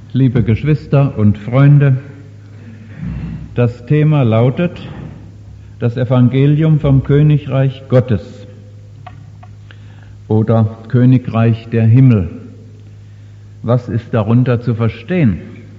Liebe Geschwister und Freunde, das Thema lautet das Evangelium vom Königreich Gottes oder Königreich der Himmel. Was ist darunter zu verstehen?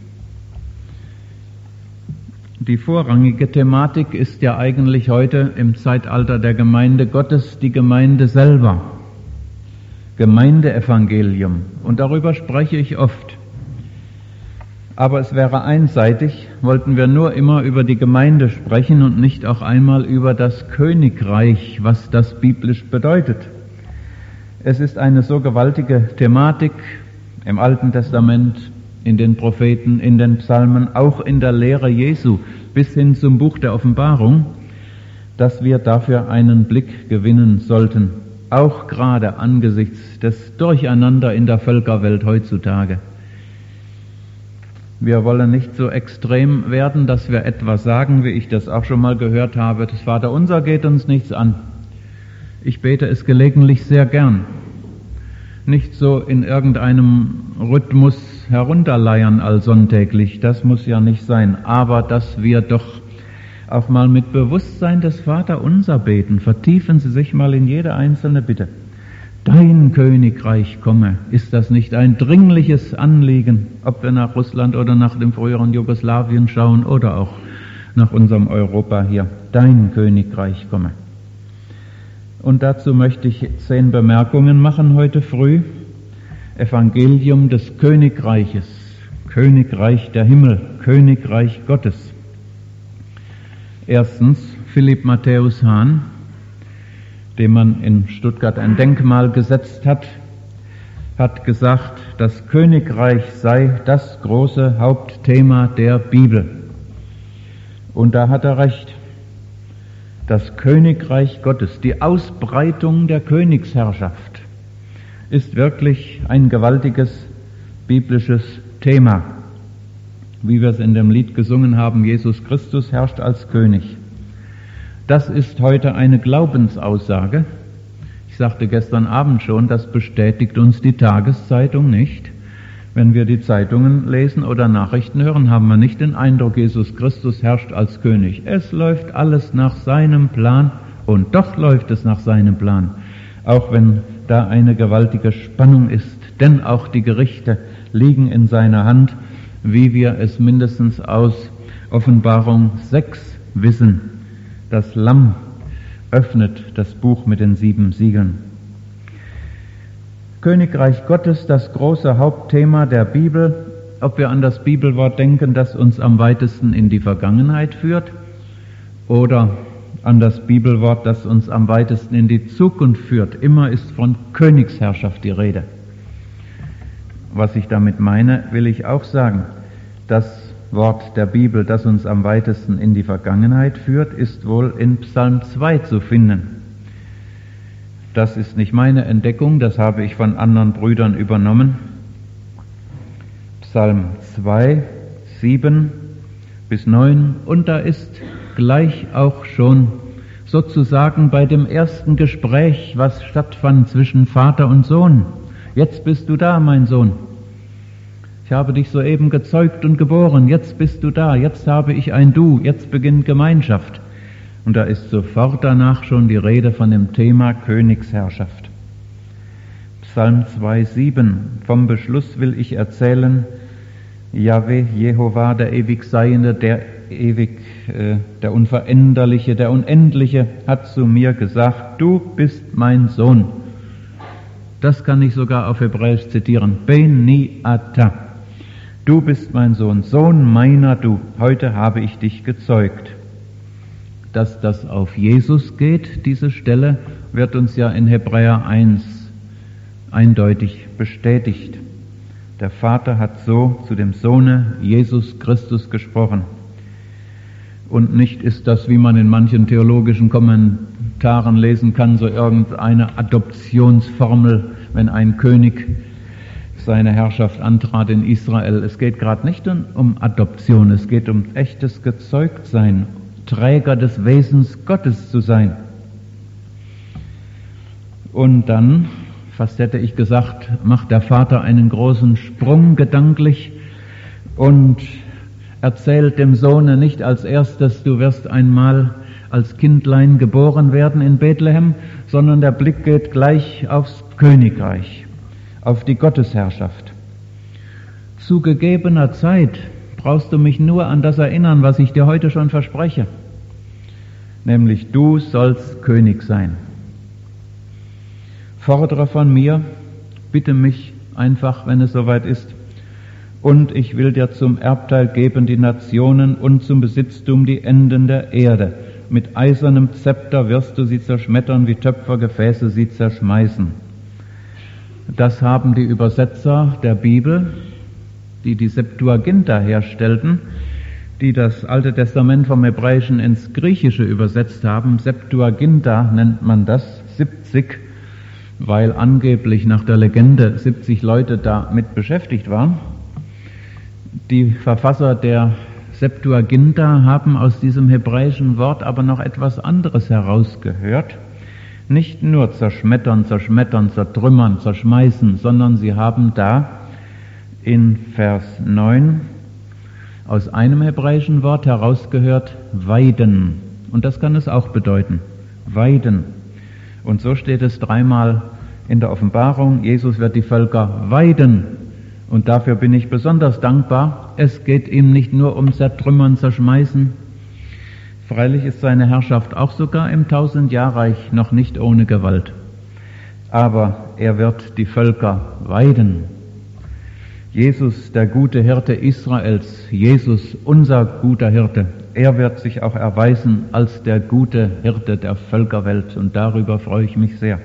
Die vorrangige Thematik ist ja eigentlich heute im Zeitalter der Gemeinde Gottes die Gemeinde selber. Gemeindeevangelium. Und darüber spreche ich oft. Aber es wäre einseitig, wollten wir nur immer über die Gemeinde sprechen und nicht auch einmal über das Königreich, was das biblisch bedeutet. Es ist eine so gewaltige Thematik im Alten Testament, in den Propheten, in den Psalmen, auch in der Lehre Jesu bis hin zum Buch der Offenbarung, dass wir dafür einen Blick gewinnen sollten, auch gerade angesichts des Durcheinander in der Völkerwelt heutzutage. Wir wollen nicht so extrem werden, dass wir etwas sagen, wie ich das auch schon mal gehört habe. Das Vaterunser geht uns nichts an. Ich bete es gelegentlich sehr gern. Nicht so in irgendeinem Rhythmus herunterleiern allsonntäglich, das muss ja nicht sein. Aber dass wir doch auch mal mit Bewusstsein des Vaterunser beten. Vertiefen Sie sich mal in jede einzelne Bitte. Dein Königreich komme. Ist das nicht ein dringliches Anliegen, ob wir nach Russland oder nach dem früheren Jugoslawien schauen oder auch nach unserem Europa hier? Dein Königreich komme. Und dazu möchte ich 10 Bemerkungen machen heute früh. Evangelium des Königreiches, Königreich der Himmel, Königreich Gottes. Erstens, Philipp Matthäus Hahn, dem man in Stuttgart ein Denkmal gesetzt hat, hat gesagt, das Königreich sei das große Hauptthema der Bibel. Und da hat er recht. Das Königreich Gottes, die Ausbreitung der Königsherrschaft, ist wirklich ein gewaltiges biblisches Thema. Wie wir es in dem Lied gesungen haben, Jesus Christus herrscht als König. Das ist heute eine Glaubensaussage. Ich sagte gestern Abend schon, das bestätigt uns die Tageszeitung nicht. Wenn wir die Zeitungen lesen oder Nachrichten hören, haben wir nicht den Eindruck, Jesus Christus herrscht als König. Es läuft alles nach seinem Plan und doch läuft es nach seinem Plan. Auch wenn da eine gewaltige Spannung ist, denn auch die Gerichte liegen in seiner Hand, wie wir es mindestens aus Offenbarung 6 wissen. Das Lamm öffnet das Buch mit den 7 Siegeln. Königreich Gottes, das große Hauptthema der Bibel. Ob wir an das Bibelwort denken, das uns am weitesten in die Vergangenheit führt, oder an das Bibelwort, das uns am weitesten in die Zukunft führt. Immer ist von Königsherrschaft die Rede. Was ich damit meine, will ich auch sagen. Das Wort der Bibel, das uns am weitesten in die Vergangenheit führt, ist wohl in Psalm 2 zu finden. Das ist nicht meine Entdeckung, das habe ich von anderen Brüdern übernommen. Psalm 2, 7 bis 9, und da ist gleich auch schon sozusagen bei dem ersten Gespräch, was stattfand zwischen Vater und Sohn. Jetzt bist du da, mein Sohn. Ich habe dich soeben gezeugt und geboren, jetzt bist du da, jetzt habe ich ein Du, jetzt beginnt Gemeinschaft. Und da ist sofort danach schon die Rede von dem Thema Königsherrschaft. Psalm 2,7: Vom Beschluss will ich erzählen, Jahwe, Jehova, der ewig Seiende, der Unveränderliche, der Unendliche, hat zu mir gesagt, du bist mein Sohn. Das kann ich sogar auf Hebräisch zitieren. Beni ata. Du bist mein Sohn, Sohn meiner du. Heute habe ich dich gezeugt. Dass das auf Jesus geht, diese Stelle, wird uns ja in Hebräer 1 eindeutig bestätigt. Der Vater hat so zu dem Sohne Jesus Christus gesprochen. Und nicht ist das, wie man in manchen theologischen Kommentaren lesen kann, so irgendeine Adoptionsformel, wenn ein König seine Herrschaft antrat in Israel. Es geht gerade nicht um Adoption, es geht um echtes Gezeugtsein, Träger des Wesens Gottes zu sein. Und dann, fast hätte ich gesagt, macht der Vater einen großen Sprung gedanklich und erzählt dem Sohne nicht als erstes, du wirst einmal als Kindlein geboren werden in Bethlehem, sondern der Blick geht gleich aufs Königreich, auf die Gottesherrschaft. Zu gegebener Zeit brauchst du mich nur an das erinnern, was ich dir heute schon verspreche, nämlich du sollst König sein. Fordere von mir, bitte mich einfach, wenn es soweit ist, und ich will dir zum Erbteil geben die Nationen und zum Besitztum die Enden der Erde. Mit eisernem Zepter wirst du sie zerschmettern, wie Töpfergefäße sie zerschmeißen. Das haben die Übersetzer der Bibel, die die Septuaginta herstellten, die das Alte Testament vom Hebräischen ins Griechische übersetzt haben. Septuaginta nennt man das, 70, weil angeblich nach der Legende 70 Leute damit beschäftigt waren. Die Verfasser der Septuaginta haben aus diesem hebräischen Wort aber noch etwas anderes herausgehört. Nicht nur zerschmettern, zertrümmern, zerschmeißen, sondern sie haben da in Vers 9 aus einem hebräischen Wort herausgehört, weiden. Und das kann es auch bedeuten, weiden. Und so steht es dreimal in der Offenbarung, Jesus wird die Völker weiden. Und dafür bin ich besonders dankbar. Es geht ihm nicht nur um Zertrümmern, Zerschmeißen. Freilich ist seine Herrschaft auch sogar im 1000-Jahrreich noch nicht ohne Gewalt. Aber er wird die Völker weiden. Jesus, der gute Hirte Israels, Jesus, unser guter Hirte, er wird sich auch erweisen als der gute Hirte der Völkerwelt. Und darüber freue ich mich sehr.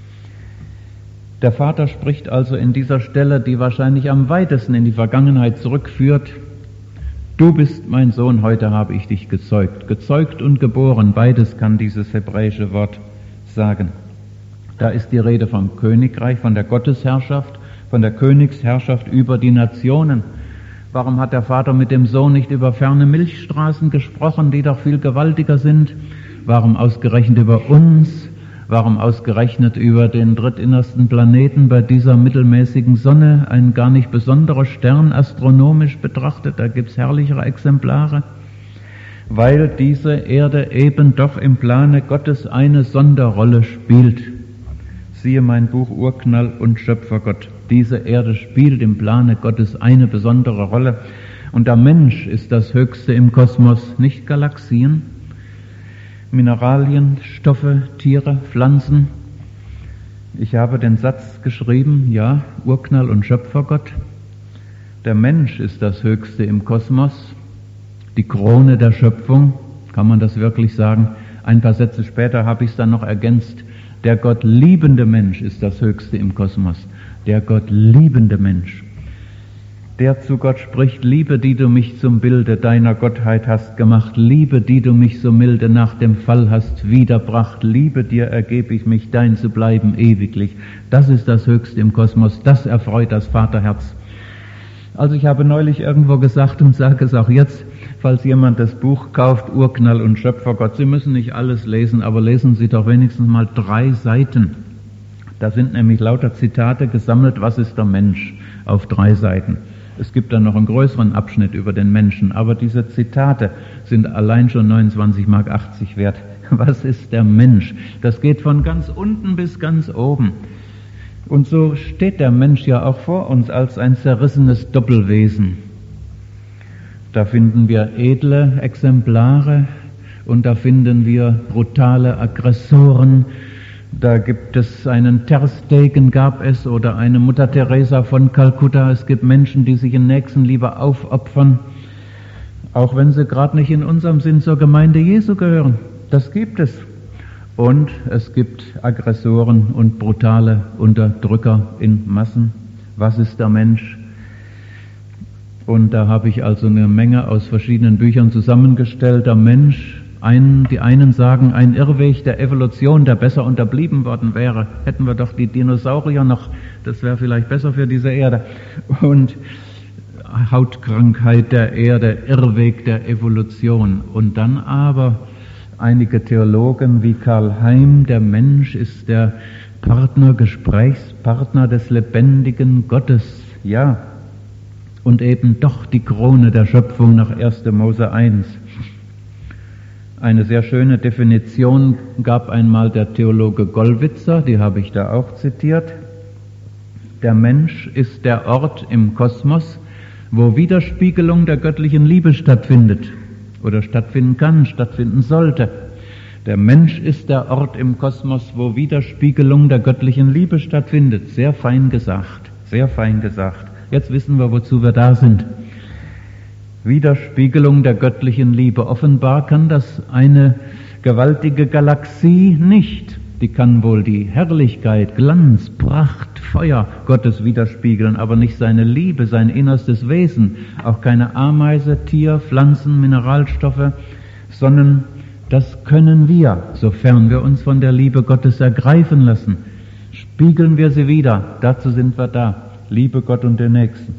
Der Vater spricht also in dieser Stelle, die wahrscheinlich am weitesten in die Vergangenheit zurückführt, du bist mein Sohn, heute habe ich dich gezeugt. Gezeugt und geboren, beides kann dieses hebräische Wort sagen. Da ist die Rede vom Königreich, von der Gottesherrschaft, von der Königsherrschaft über die Nationen. Warum hat der Vater mit dem Sohn nicht über ferne Milchstraßen gesprochen, die doch viel gewaltiger sind? Warum ausgerechnet über uns? Warum ausgerechnet über den drittinnersten Planeten bei dieser mittelmäßigen Sonne, ein gar nicht besonderer Stern astronomisch betrachtet, da gibt's herrlichere Exemplare? Weil diese Erde eben doch im Plane Gottes eine Sonderrolle spielt. Siehe mein Buch Urknall und Schöpfergott. Diese Erde spielt im Plane Gottes eine besondere Rolle. Und der Mensch ist das Höchste im Kosmos, nicht Galaxien, Mineralien, Stoffe, Tiere, Pflanzen. Ich habe den Satz geschrieben, ja, Urknall und Schöpfergott. Der Mensch ist das Höchste im Kosmos, die Krone der Schöpfung, kann man das wirklich sagen? Ein paar Sätze später habe ich es dann noch ergänzt. Der Gott liebende Mensch ist das Höchste im Kosmos. Der Gott liebende Mensch. Der zu Gott spricht, Liebe, die du mich zum Bilde deiner Gottheit hast gemacht, Liebe, die du mich so milde nach dem Fall hast wiederbracht, Liebe, dir ergebe ich mich, dein zu bleiben ewiglich. Das ist das Höchste im Kosmos, das erfreut das Vaterherz. Also ich habe neulich irgendwo gesagt und sage es auch jetzt, falls jemand das Buch kauft, Urknall und Schöpfergott, Sie müssen nicht alles lesen, aber lesen Sie doch wenigstens mal 3 Seiten. Da sind nämlich lauter Zitate gesammelt, was ist der Mensch, auf 3 Seiten. Es gibt dann noch einen größeren Abschnitt über den Menschen, aber diese Zitate sind allein schon 29,80 Mark wert. Was ist der Mensch? Das geht von ganz unten bis ganz oben. Und so steht der Mensch ja auch vor uns als ein zerrissenes Doppelwesen. Da finden wir edle Exemplare und da finden wir brutale Aggressoren. Da gibt es einen Ter Stegen, gab es, oder eine Mutter Teresa von Kalkutta. Es gibt Menschen, die sich in Nächstenliebe aufopfern, auch wenn sie gerade nicht in unserem Sinn zur Gemeinde Jesu gehören. Das gibt es. Und es gibt Aggressoren und brutale Unterdrücker in Massen. Was ist der Mensch? Und da habe ich also eine Menge aus verschiedenen Büchern zusammengestellt. Der Mensch, die einen sagen, ein Irrweg der Evolution, der besser unterblieben worden wäre. Hätten wir doch die Dinosaurier noch, das wäre vielleicht besser für diese Erde. Und Hautkrankheit der Erde, Irrweg der Evolution. Und dann aber einige Theologen wie Karl Heim, der Mensch ist der Partner, Gesprächspartner des lebendigen Gottes. Ja. und eben doch die Krone der Schöpfung nach 1. Mose 1. Eine sehr schöne Definition gab einmal der Theologe Gollwitzer, die habe ich da auch zitiert. Der Mensch ist der Ort im Kosmos, wo Widerspiegelung der göttlichen Liebe stattfindet oder stattfinden kann, stattfinden sollte. Der Mensch ist der Ort im Kosmos, wo Widerspiegelung der göttlichen Liebe stattfindet. Sehr fein gesagt, sehr fein gesagt. Jetzt wissen wir, wozu wir da sind. Widerspiegelung der göttlichen Liebe. Offenbar kann das eine gewaltige Galaxie nicht. Die kann wohl die Herrlichkeit, Glanz, Pracht, Feuer Gottes widerspiegeln, aber nicht seine Liebe, sein innerstes Wesen. Auch keine Ameise, Tier, Pflanzen, Mineralstoffe, sondern das können wir, sofern wir uns von der Liebe Gottes ergreifen lassen. Spiegeln wir sie wieder, dazu sind wir da. Liebe Gott und den Nächsten.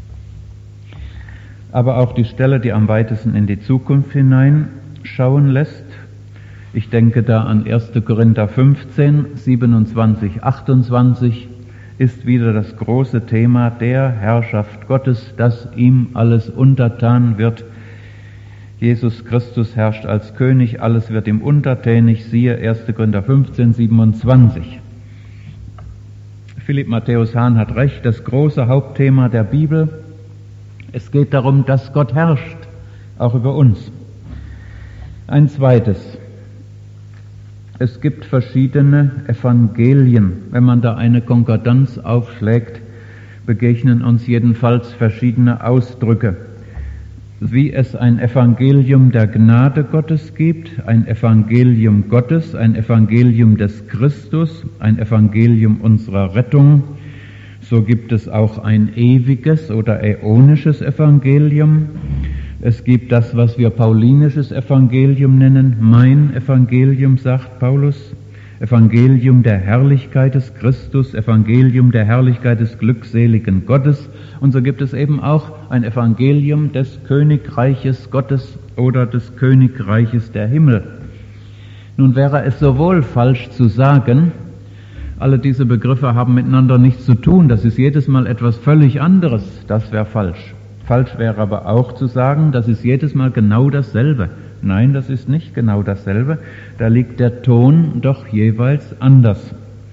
Aber auch die Stelle, die am weitesten in die Zukunft hineinschauen lässt. Ich denke da an 1. Korinther 15, 27, 28, ist wieder das große Thema der Herrschaft Gottes, dass ihm alles untertan wird. Jesus Christus herrscht als König, alles wird ihm untertänig, siehe 1. Korinther 15, 27. Philipp Matthäus Hahn hat recht, das große Hauptthema der Bibel, es geht darum, dass Gott herrscht, auch über uns. Ein zweites, es gibt verschiedene Evangelien. Wenn man da eine Konkordanz aufschlägt, begegnen uns jedenfalls verschiedene Ausdrücke. Wie es ein Evangelium der Gnade Gottes gibt, ein Evangelium Gottes, ein Evangelium des Christus, ein Evangelium unserer Rettung, so gibt es auch ein ewiges oder äonisches Evangelium. Es gibt das, was wir paulinisches Evangelium nennen, mein Evangelium, sagt Paulus, Evangelium der Herrlichkeit des Christus, Evangelium der Herrlichkeit des glückseligen Gottes. Und so gibt es eben auch ein Evangelium des Königreiches Gottes oder des Königreiches der Himmel. Nun wäre es sowohl falsch zu sagen, alle diese Begriffe haben miteinander nichts zu tun, das ist jedes Mal etwas völlig anderes, das wäre falsch. Falsch wäre aber auch zu sagen, das ist jedes Mal genau dasselbe. Nein, das ist nicht genau dasselbe. Da liegt der Ton doch jeweils anders.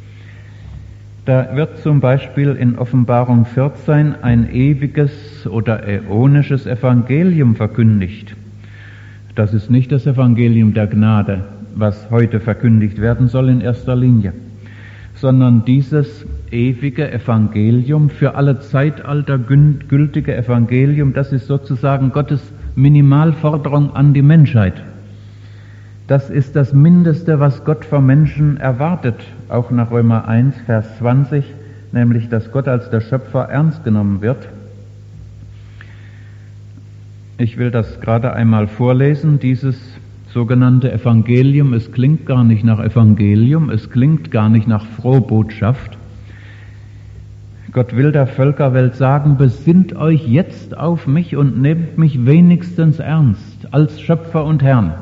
Da wird zum Beispiel in Offenbarung 14 ein ewiges oder äonisches Evangelium verkündigt. Das ist nicht das Evangelium der Gnade, was heute verkündigt werden soll in erster Linie, sondern dieses ewige Evangelium, für alle Zeitalter gültige Evangelium, das ist sozusagen Gottes Minimalforderung an die Menschheit. Das ist das Mindeste, was Gott vom Menschen erwartet, auch nach Römer 1, Vers 20, nämlich, dass Gott als der Schöpfer ernst genommen wird. Ich will das gerade einmal vorlesen, dieses sogenannte Evangelium. Es klingt gar nicht nach Evangelium, es klingt gar nicht nach Frohbotschaft. Gott will der Völkerwelt sagen, besinnt euch jetzt auf mich und nehmt mich wenigstens ernst als Schöpfer und Herrn.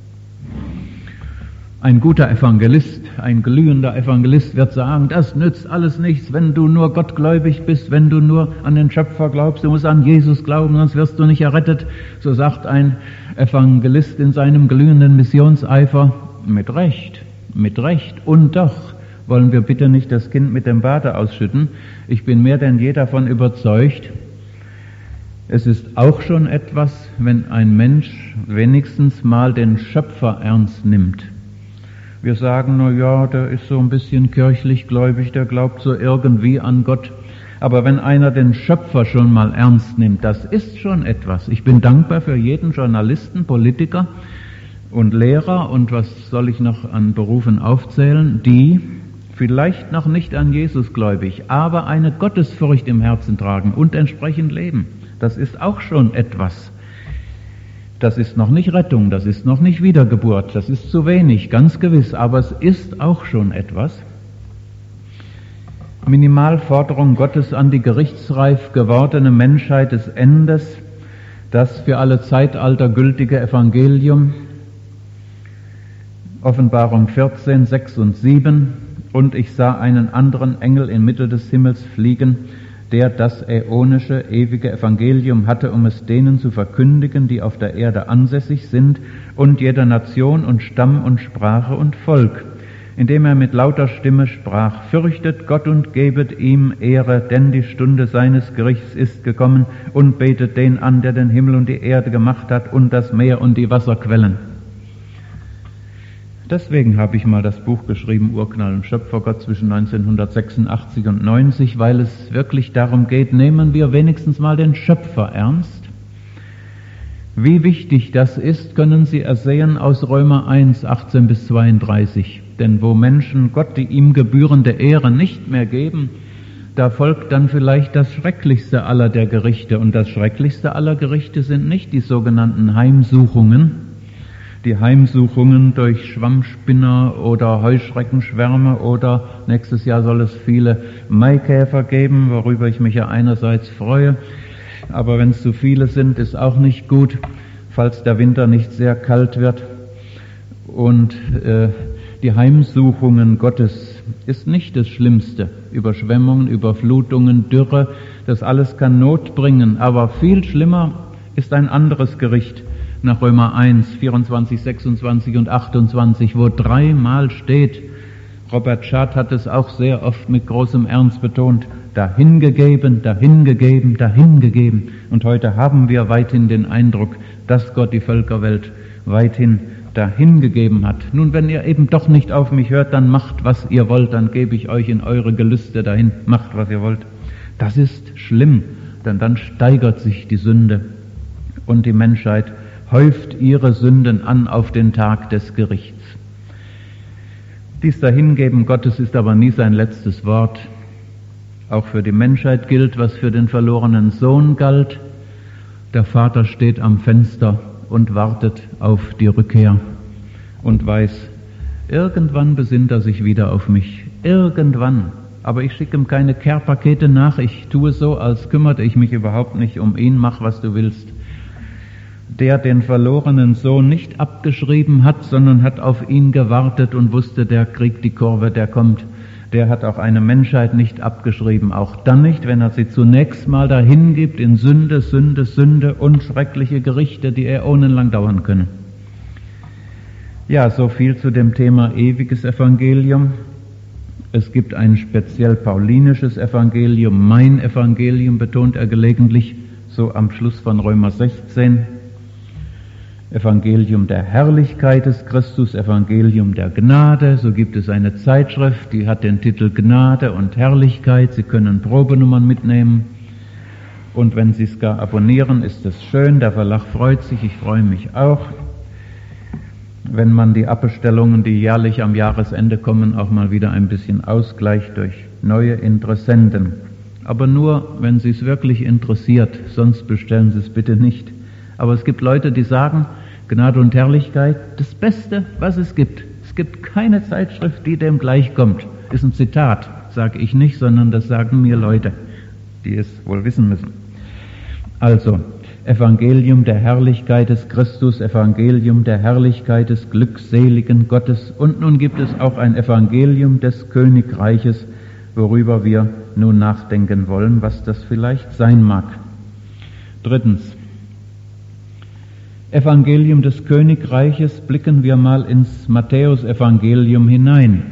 Ein guter Evangelist, ein glühender Evangelist wird sagen, das nützt alles nichts, wenn du nur gottgläubig bist, wenn du nur an den Schöpfer glaubst, du musst an Jesus glauben, sonst wirst du nicht errettet. So sagt ein Evangelist in seinem glühenden Missionseifer, mit Recht. Und doch wollen wir bitte nicht das Kind mit dem Bade ausschütten. Ich bin mehr denn je davon überzeugt, es ist auch schon etwas, wenn ein Mensch wenigstens mal den Schöpfer ernst nimmt. Wir sagen, na ja, der ist so ein bisschen kirchlich gläubig, der glaubt so irgendwie an Gott. Aber wenn einer den Schöpfer schon mal ernst nimmt, das ist schon etwas. Ich bin dankbar für jeden Journalisten, Politiker und Lehrer und was soll ich noch an Berufen aufzählen, die vielleicht noch nicht an Jesus gläubig, aber eine Gottesfurcht im Herzen tragen und entsprechend leben. Das ist auch schon etwas. Das ist noch nicht Rettung, das ist noch nicht Wiedergeburt, das ist zu wenig, ganz gewiss, aber es ist auch schon etwas. Minimalforderung Gottes an die gerichtsreif gewordene Menschheit des Endes, das für alle Zeitalter gültige Evangelium, Offenbarung 14, 6 und 7, und ich sah einen anderen Engel inmitten des Himmels fliegen, der das äonische, ewige Evangelium hatte, um es denen zu verkündigen, die auf der Erde ansässig sind, und jeder Nation und Stamm und Sprache und Volk, indem er mit lauter Stimme sprach: Fürchtet Gott und gebet ihm Ehre, denn die Stunde seines Gerichts ist gekommen, und betet den an, der den Himmel und die Erde gemacht hat und das Meer und die Wasserquellen. Deswegen habe ich mal das Buch geschrieben, Urknall und Schöpfergott, zwischen 1986 und 90, weil es wirklich darum geht, nehmen wir wenigstens mal den Schöpfer ernst. Wie wichtig das ist, können Sie ersehen aus Römer 1, 18 bis 32. Denn wo Menschen Gott die ihm gebührende Ehre nicht mehr geben, da folgt dann vielleicht das schrecklichste aller der Gerichte. Und das schrecklichste aller Gerichte sind nicht die sogenannten Heimsuchungen, die Heimsuchungen durch Schwammspinner oder Heuschreckenschwärme, oder nächstes Jahr soll es viele Maikäfer geben, worüber ich mich ja einerseits freue, aber wenn es zu viele sind, ist auch nicht gut, falls der Winter nicht sehr kalt wird. Und die Heimsuchungen Gottes ist nicht das Schlimmste. Überschwemmungen, Überflutungen, Dürre, das alles kann Not bringen, aber viel schlimmer ist ein anderes Gericht. Nach Römer 1, 24, 26 und 28, wo dreimal steht, Robert Schad hat es auch sehr oft mit großem Ernst betont, dahingegeben, dahingegeben, dahingegeben. Und heute haben wir weithin den Eindruck, dass Gott die Völkerwelt weithin dahingegeben hat. Nun, wenn ihr eben doch nicht auf mich hört, dann macht, was ihr wollt, dann gebe ich euch in eure Gelüste dahin, macht, was ihr wollt. Das ist schlimm, denn dann steigert sich die Sünde und die Menschheit häuft ihre Sünden an auf den Tag des Gerichts. Dies Dahingeben Gottes ist aber nie sein letztes Wort. Auch für die Menschheit gilt, was für den verlorenen Sohn galt. Der Vater steht am Fenster und wartet auf die Rückkehr und weiß, irgendwann besinnt er sich wieder auf mich. Irgendwann. Aber ich schicke ihm keine Care-Pakete nach. Ich tue so, als kümmerte ich mich überhaupt nicht um ihn. Mach, was du willst. Der den verlorenen Sohn nicht abgeschrieben hat, sondern hat auf ihn gewartet und wusste, der kriegt die Kurve, der kommt. Der hat auch eine Menschheit nicht abgeschrieben, auch dann nicht, wenn er sie zunächst mal dahin gibt in Sünde, Sünde, Sünde und schreckliche Gerichte, die äonenlang dauern können. Ja, so viel zu dem Thema ewiges Evangelium. Es gibt ein speziell paulinisches Evangelium, mein Evangelium, betont er gelegentlich, so am Schluss von Römer 16. Evangelium der Herrlichkeit des Christus, Evangelium der Gnade. So gibt es eine Zeitschrift, die hat den Titel Gnade und Herrlichkeit. Sie können Probenummern mitnehmen. Und wenn Sie es gar abonnieren, ist es schön. Der Verlag freut sich, ich freue mich auch. Wenn man die Abbestellungen, die jährlich am Jahresende kommen, auch mal wieder ein bisschen ausgleicht durch neue Interessenten. Aber nur, wenn Sie es wirklich interessiert, sonst bestellen Sie es bitte nicht. Aber es gibt Leute, die sagen, Gnade und Herrlichkeit, das Beste, was es gibt. Es gibt keine Zeitschrift, die dem gleichkommt. Ist ein Zitat, sage ich nicht, sondern das sagen mir Leute, die es wohl wissen müssen. Also, Evangelium der Herrlichkeit des Christus, Evangelium der Herrlichkeit des glückseligen Gottes. Und nun gibt es auch ein Evangelium des Königreiches, worüber wir nun nachdenken wollen, was das vielleicht sein mag. Drittens. Evangelium des Königreiches, blicken wir mal ins Matthäus-Evangelium hinein.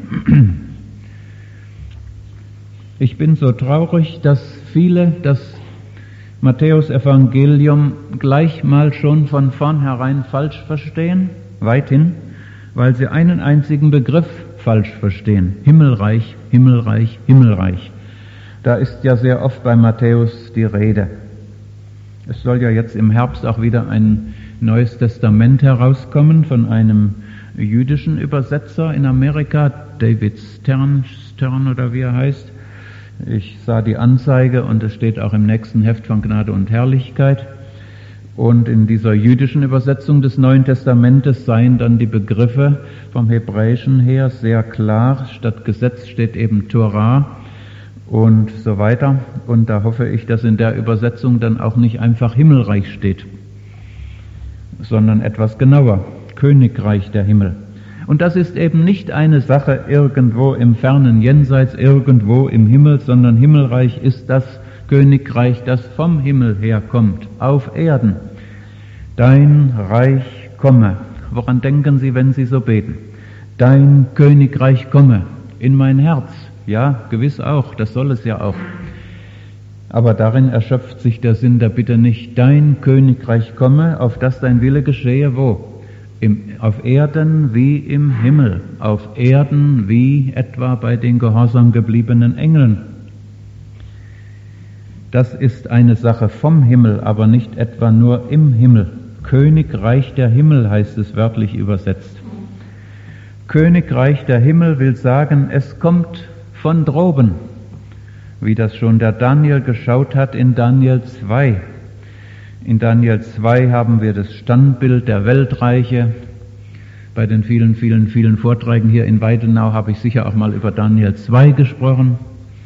Ich bin so traurig, dass viele das Matthäus-Evangelium gleich mal schon von vornherein falsch verstehen, weithin, weil sie einen einzigen Begriff falsch verstehen. Himmelreich, Himmelreich, Himmelreich. Da ist ja sehr oft bei Matthäus die Rede. Es soll ja jetzt im Herbst auch wieder ein Neues Testament herauskommen von einem jüdischen Übersetzer in Amerika, David Stern oder wie er heißt. Ich sah die Anzeige und es steht auch im nächsten Heft von Gnade und Herrlichkeit. Und in dieser jüdischen Übersetzung des Neuen Testamentes seien dann die Begriffe vom Hebräischen her sehr klar. Statt Gesetz steht eben Torah und so weiter. Und da hoffe ich, dass in der Übersetzung dann auch nicht einfach Himmelreich steht, sondern etwas genauer, Königreich der Himmel. Und das ist eben nicht eine Sache irgendwo im fernen Jenseits, irgendwo im Himmel, sondern Himmelreich ist das Königreich, das vom Himmel herkommt, auf Erden. Dein Reich komme. Woran denken Sie, wenn Sie so beten? Dein Königreich komme in mein Herz. Ja, gewiss auch, das soll es ja auch. Aber darin erschöpft sich der Sinn der Bitte nicht. Dein Königreich komme, auf das dein Wille geschehe, wo? Auf Erden wie im Himmel, auf Erden wie etwa bei den gehorsam gebliebenen Engeln. Das ist eine Sache vom Himmel, aber nicht etwa nur im Himmel. Königreich der Himmel heißt es wörtlich übersetzt. Königreich der Himmel will sagen, es kommt von droben, wie das schon der Daniel geschaut hat in Daniel 2. In Daniel 2 haben wir das Standbild der Weltreiche. Bei den vielen Vorträgen hier in Weidenau habe ich sicher auch mal über Daniel 2 gesprochen.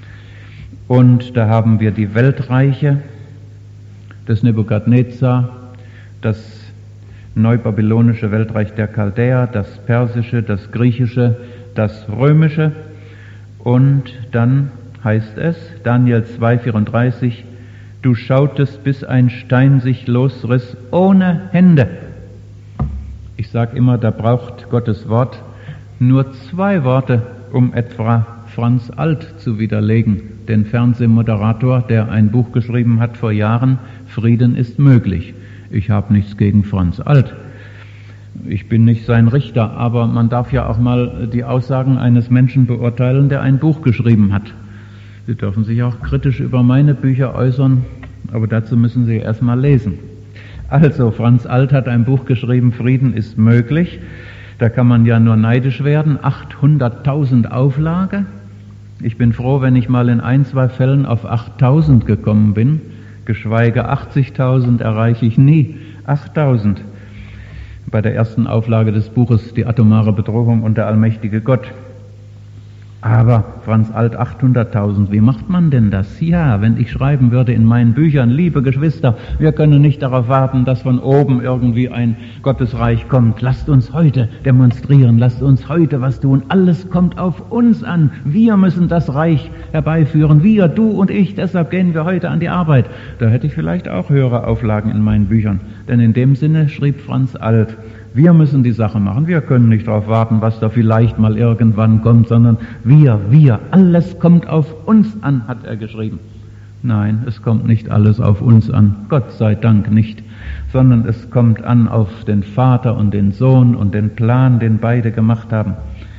Und da haben wir die Weltreiche, das Nebukadnezar, das neubabylonische Weltreich der Chaldäer, das persische, das griechische, das römische. Und dann heißt es, Daniel 2,34, du schautest, bis ein Stein sich losriss, ohne Hände. Ich sage immer, da braucht Gottes Wort nur 2 Worte, um etwa Franz Alt zu widerlegen, den Fernsehmoderator, der ein Buch geschrieben hat vor Jahren, Frieden ist möglich. Ich habe nichts gegen Franz Alt. Ich bin nicht sein Richter, aber man darf ja auch mal die Aussagen eines Menschen beurteilen, der ein Buch geschrieben hat. Sie dürfen sich auch kritisch über meine Bücher äußern, aber dazu müssen Sie erst mal lesen. Also, Franz Alt hat ein Buch geschrieben, Frieden ist möglich. Da kann man ja nur neidisch werden. 800.000 Auflage. Ich bin froh, wenn ich mal in 1-2 Fällen auf 8.000 gekommen bin. Geschweige 80.000 erreiche ich nie. 8.000. Bei der ersten Auflage des Buches Die atomare Bedrohung und der allmächtige Gott. Aber Franz Alt 800.000, wie macht man denn das? Ja, wenn ich schreiben würde in meinen Büchern, liebe Geschwister, wir können nicht darauf warten, dass von oben irgendwie ein Gottesreich kommt. Lasst uns heute demonstrieren, lasst uns heute was tun. Alles kommt auf uns an. Wir müssen das Reich herbeiführen. Wir, du und ich, deshalb gehen wir heute an die Arbeit. Da hätte ich vielleicht auch höhere Auflagen in meinen Büchern. Denn in dem Sinne schrieb Franz Alt, wir müssen die Sache machen. Wir können nicht darauf warten, was da vielleicht mal irgendwann kommt, sondern wir, alles kommt auf uns an, hat er geschrieben. Nein, es kommt nicht alles auf uns an, Gott sei Dank nicht, sondern es kommt an auf den Vater und den Sohn und den Plan, den beide gemacht haben.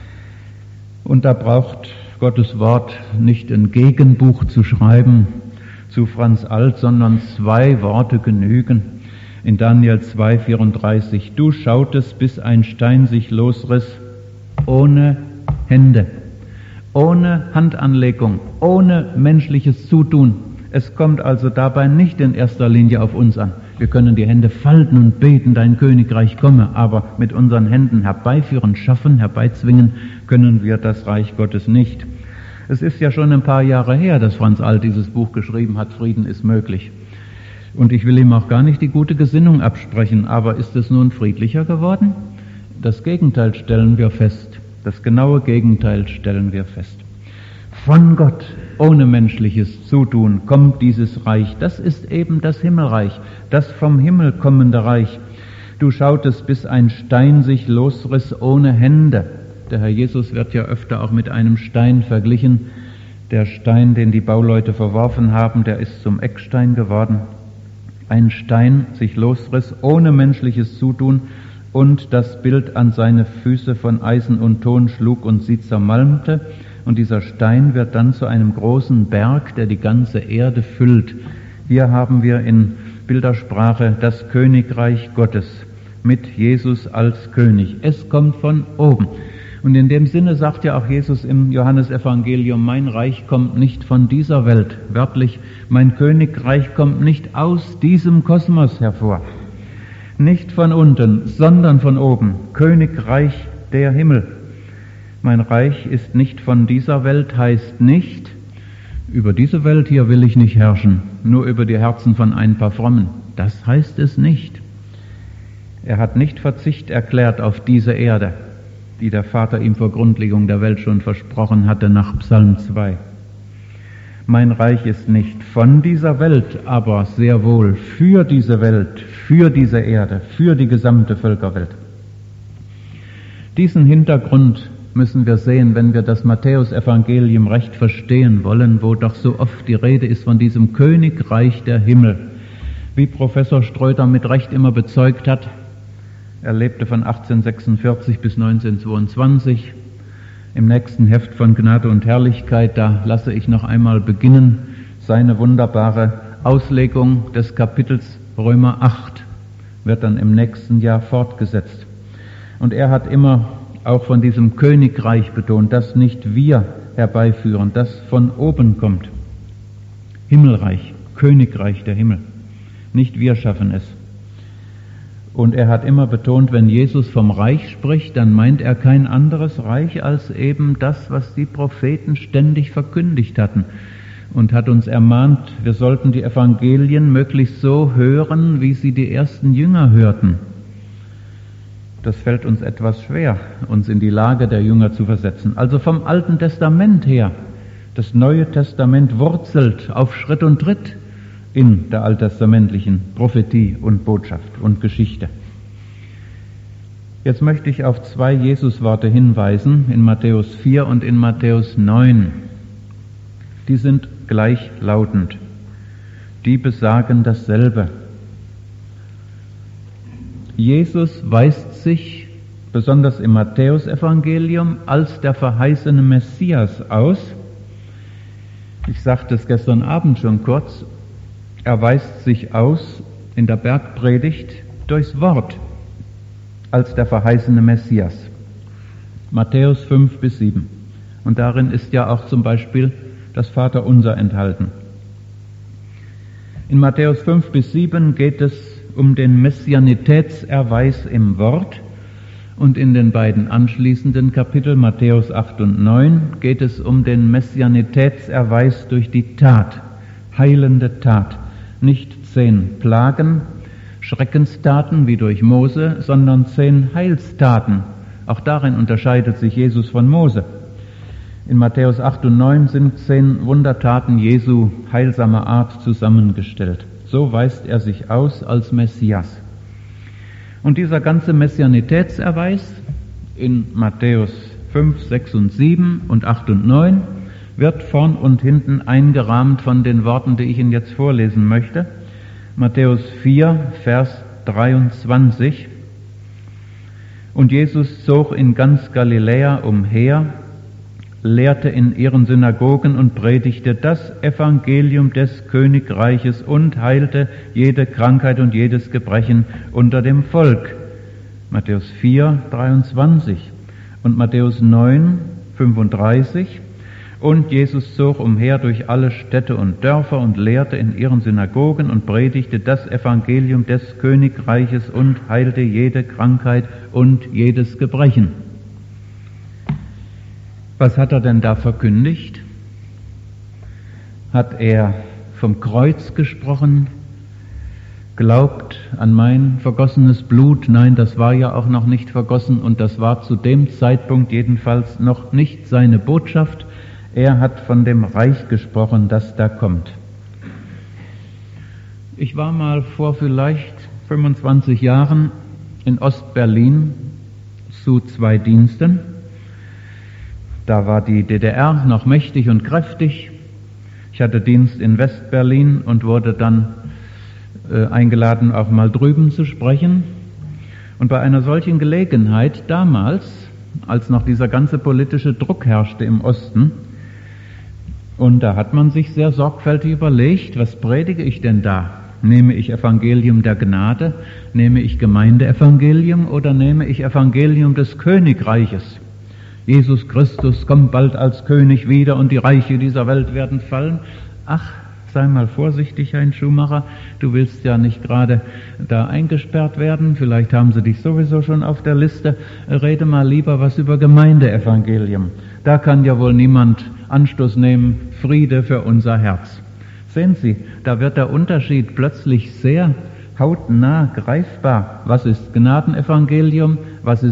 Und da braucht Gottes Wort nicht ein Gegenbuch zu schreiben zu Franz Alt, sondern 2 Worte genügen. In Daniel 2,34, du schautest, bis ein Stein sich losriss, ohne Hände, ohne Handanlegung, ohne menschliches Zutun. Es kommt also dabei nicht in erster Linie auf uns an. Wir können die Hände falten und beten, dein Königreich komme, aber mit unseren Händen herbeiführen, schaffen, herbeizwingen können wir das Reich Gottes nicht. Es ist ja schon ein paar Jahre her, dass Franz Alt dieses Buch geschrieben hat, Frieden ist möglich. Und ich will ihm auch gar nicht die gute Gesinnung absprechen, aber ist es nun friedlicher geworden? Das Gegenteil stellen wir fest. Das genaue Gegenteil stellen wir fest. Von Gott, ohne menschliches Zutun, kommt dieses Reich. Das ist eben das Himmelreich, das vom Himmel kommende Reich. Du schautest, bis ein Stein sich losriss ohne Hände. Der Herr Jesus wird ja öfter auch mit einem Stein verglichen. Der Stein, den die Bauleute verworfen haben, der ist zum Eckstein geworden. Ein Stein sich losriss ohne menschliches Zutun und das Bild an seine Füße von Eisen und Ton schlug und sie zermalmte. Und dieser Stein wird dann zu einem großen Berg, der die ganze Erde füllt. Hier haben wir in Bildersprache das Königreich Gottes mit Jesus als König. Es kommt von oben. Und in dem Sinne sagt ja auch Jesus im Johannesevangelium, mein Reich kommt nicht von dieser Welt. Wörtlich, mein Königreich kommt nicht aus diesem Kosmos hervor. Nicht von unten, sondern von oben. Königreich der Himmel. Mein Reich ist nicht von dieser Welt, heißt nicht, über diese Welt hier will ich nicht herrschen, nur über die Herzen von ein paar Frommen. Das heißt es nicht. Er hat nicht Verzicht erklärt auf diese Erde. die der Vater ihm vor Grundlegung der Welt schon versprochen hatte nach Psalm 2. Mein Reich ist nicht von dieser Welt, aber sehr wohl für diese Welt, für diese Erde, für die gesamte Völkerwelt. Diesen Hintergrund müssen wir sehen, wenn wir das Matthäusevangelium recht verstehen wollen, wo doch so oft die Rede ist von diesem Königreich der Himmel. Wie Professor Ströter mit Recht immer bezeugt hat, er lebte von 1846 bis 1922. Im nächsten Heft von Gnade und Herrlichkeit, da lasse ich noch einmal beginnen, seine wunderbare Auslegung des Kapitels Römer 8 wird dann im nächsten Jahr fortgesetzt. Und er hat immer auch von diesem Königreich betont, das nicht wir herbeiführen, das von oben kommt. Himmelreich, Königreich der Himmel. Nicht wir schaffen es. Und er hat immer betont, wenn Jesus vom Reich spricht, dann meint er kein anderes Reich als eben das, was die Propheten ständig verkündigt hatten. Und hat uns ermahnt, wir sollten die Evangelien möglichst so hören, wie sie die ersten Jünger hörten. Das fällt uns etwas schwer, uns in die Lage der Jünger zu versetzen. Also vom Alten Testament her. Das Neue Testament wurzelt auf Schritt und Tritt in der alttestamentlichen Prophetie und Botschaft und Geschichte. Jetzt möchte ich auf 2 Jesusworte hinweisen, in Matthäus 4 und in Matthäus 9. Die sind gleichlautend. Die besagen dasselbe. Jesus weist sich, besonders im Matthäusevangelium, als der verheißene Messias aus. Ich sagte es gestern Abend schon kurz, er weist sich aus in der Bergpredigt durchs Wort als der verheißene Messias. Matthäus 5 bis 7. Und darin ist ja auch zum Beispiel das Vaterunser enthalten. In Matthäus 5 bis 7 geht es um den Messianitätserweis im Wort und in den beiden anschließenden Kapiteln, Matthäus 8 und 9, geht es um den Messianitätserweis durch die Tat, heilende Tat. Nicht 10 Plagen, Schreckenstaten wie durch Mose, sondern 10 Heilstaten. Auch darin unterscheidet sich Jesus von Mose. In Matthäus 8 und 9 sind 10 Wundertaten Jesu heilsamer Art zusammengestellt. So weist er sich aus als Messias. Und dieser ganze Messianitätserweis in Matthäus 5, 6 und 7 und 8 und 9 wird vorn und hinten eingerahmt von den Worten, die ich Ihnen jetzt vorlesen möchte. Matthäus 4, Vers 23. Und Jesus zog in ganz Galiläa umher, lehrte in ihren Synagogen und predigte das Evangelium des Königreiches und heilte jede Krankheit und jedes Gebrechen unter dem Volk. Matthäus 4, 23 und Matthäus 9, 35. Und Jesus zog umher durch alle Städte und Dörfer und lehrte in ihren Synagogen und predigte das Evangelium des Königreiches und heilte jede Krankheit und jedes Gebrechen. Was hat er denn da verkündigt? Hat er vom Kreuz gesprochen? Glaubt an mein vergossenes Blut? Nein, das war ja auch noch nicht vergossen und das war zu dem Zeitpunkt jedenfalls noch nicht seine Botschaft. Er hat von dem Reich gesprochen, das da kommt. Ich war mal vor vielleicht 25 Jahren in Ostberlin zu 2 Diensten. Da war die DDR noch mächtig und kräftig. Ich hatte Dienst in Westberlin und wurde dann eingeladen, auch mal drüben zu sprechen. Und bei einer solchen Gelegenheit damals, als noch dieser ganze politische Druck herrschte im Osten, und da hat man sich sehr sorgfältig überlegt, was predige ich denn da? Nehme ich Evangelium der Gnade, nehme ich Gemeindeevangelium oder nehme ich Evangelium des Königreiches? Jesus Christus kommt bald als König wieder und die Reiche dieser Welt werden fallen. Ach, sei mal vorsichtig, Hein Schumacher, du willst ja nicht gerade da eingesperrt werden, vielleicht haben sie dich sowieso schon auf der Liste. Rede mal lieber was über Gemeindeevangelium. Da kann ja wohl niemand Anstoß nehmen, Friede für unser Herz. Sehen Sie, da wird der Unterschied plötzlich sehr hautnah greifbar. Was ist Gnadenevangelium? Was ist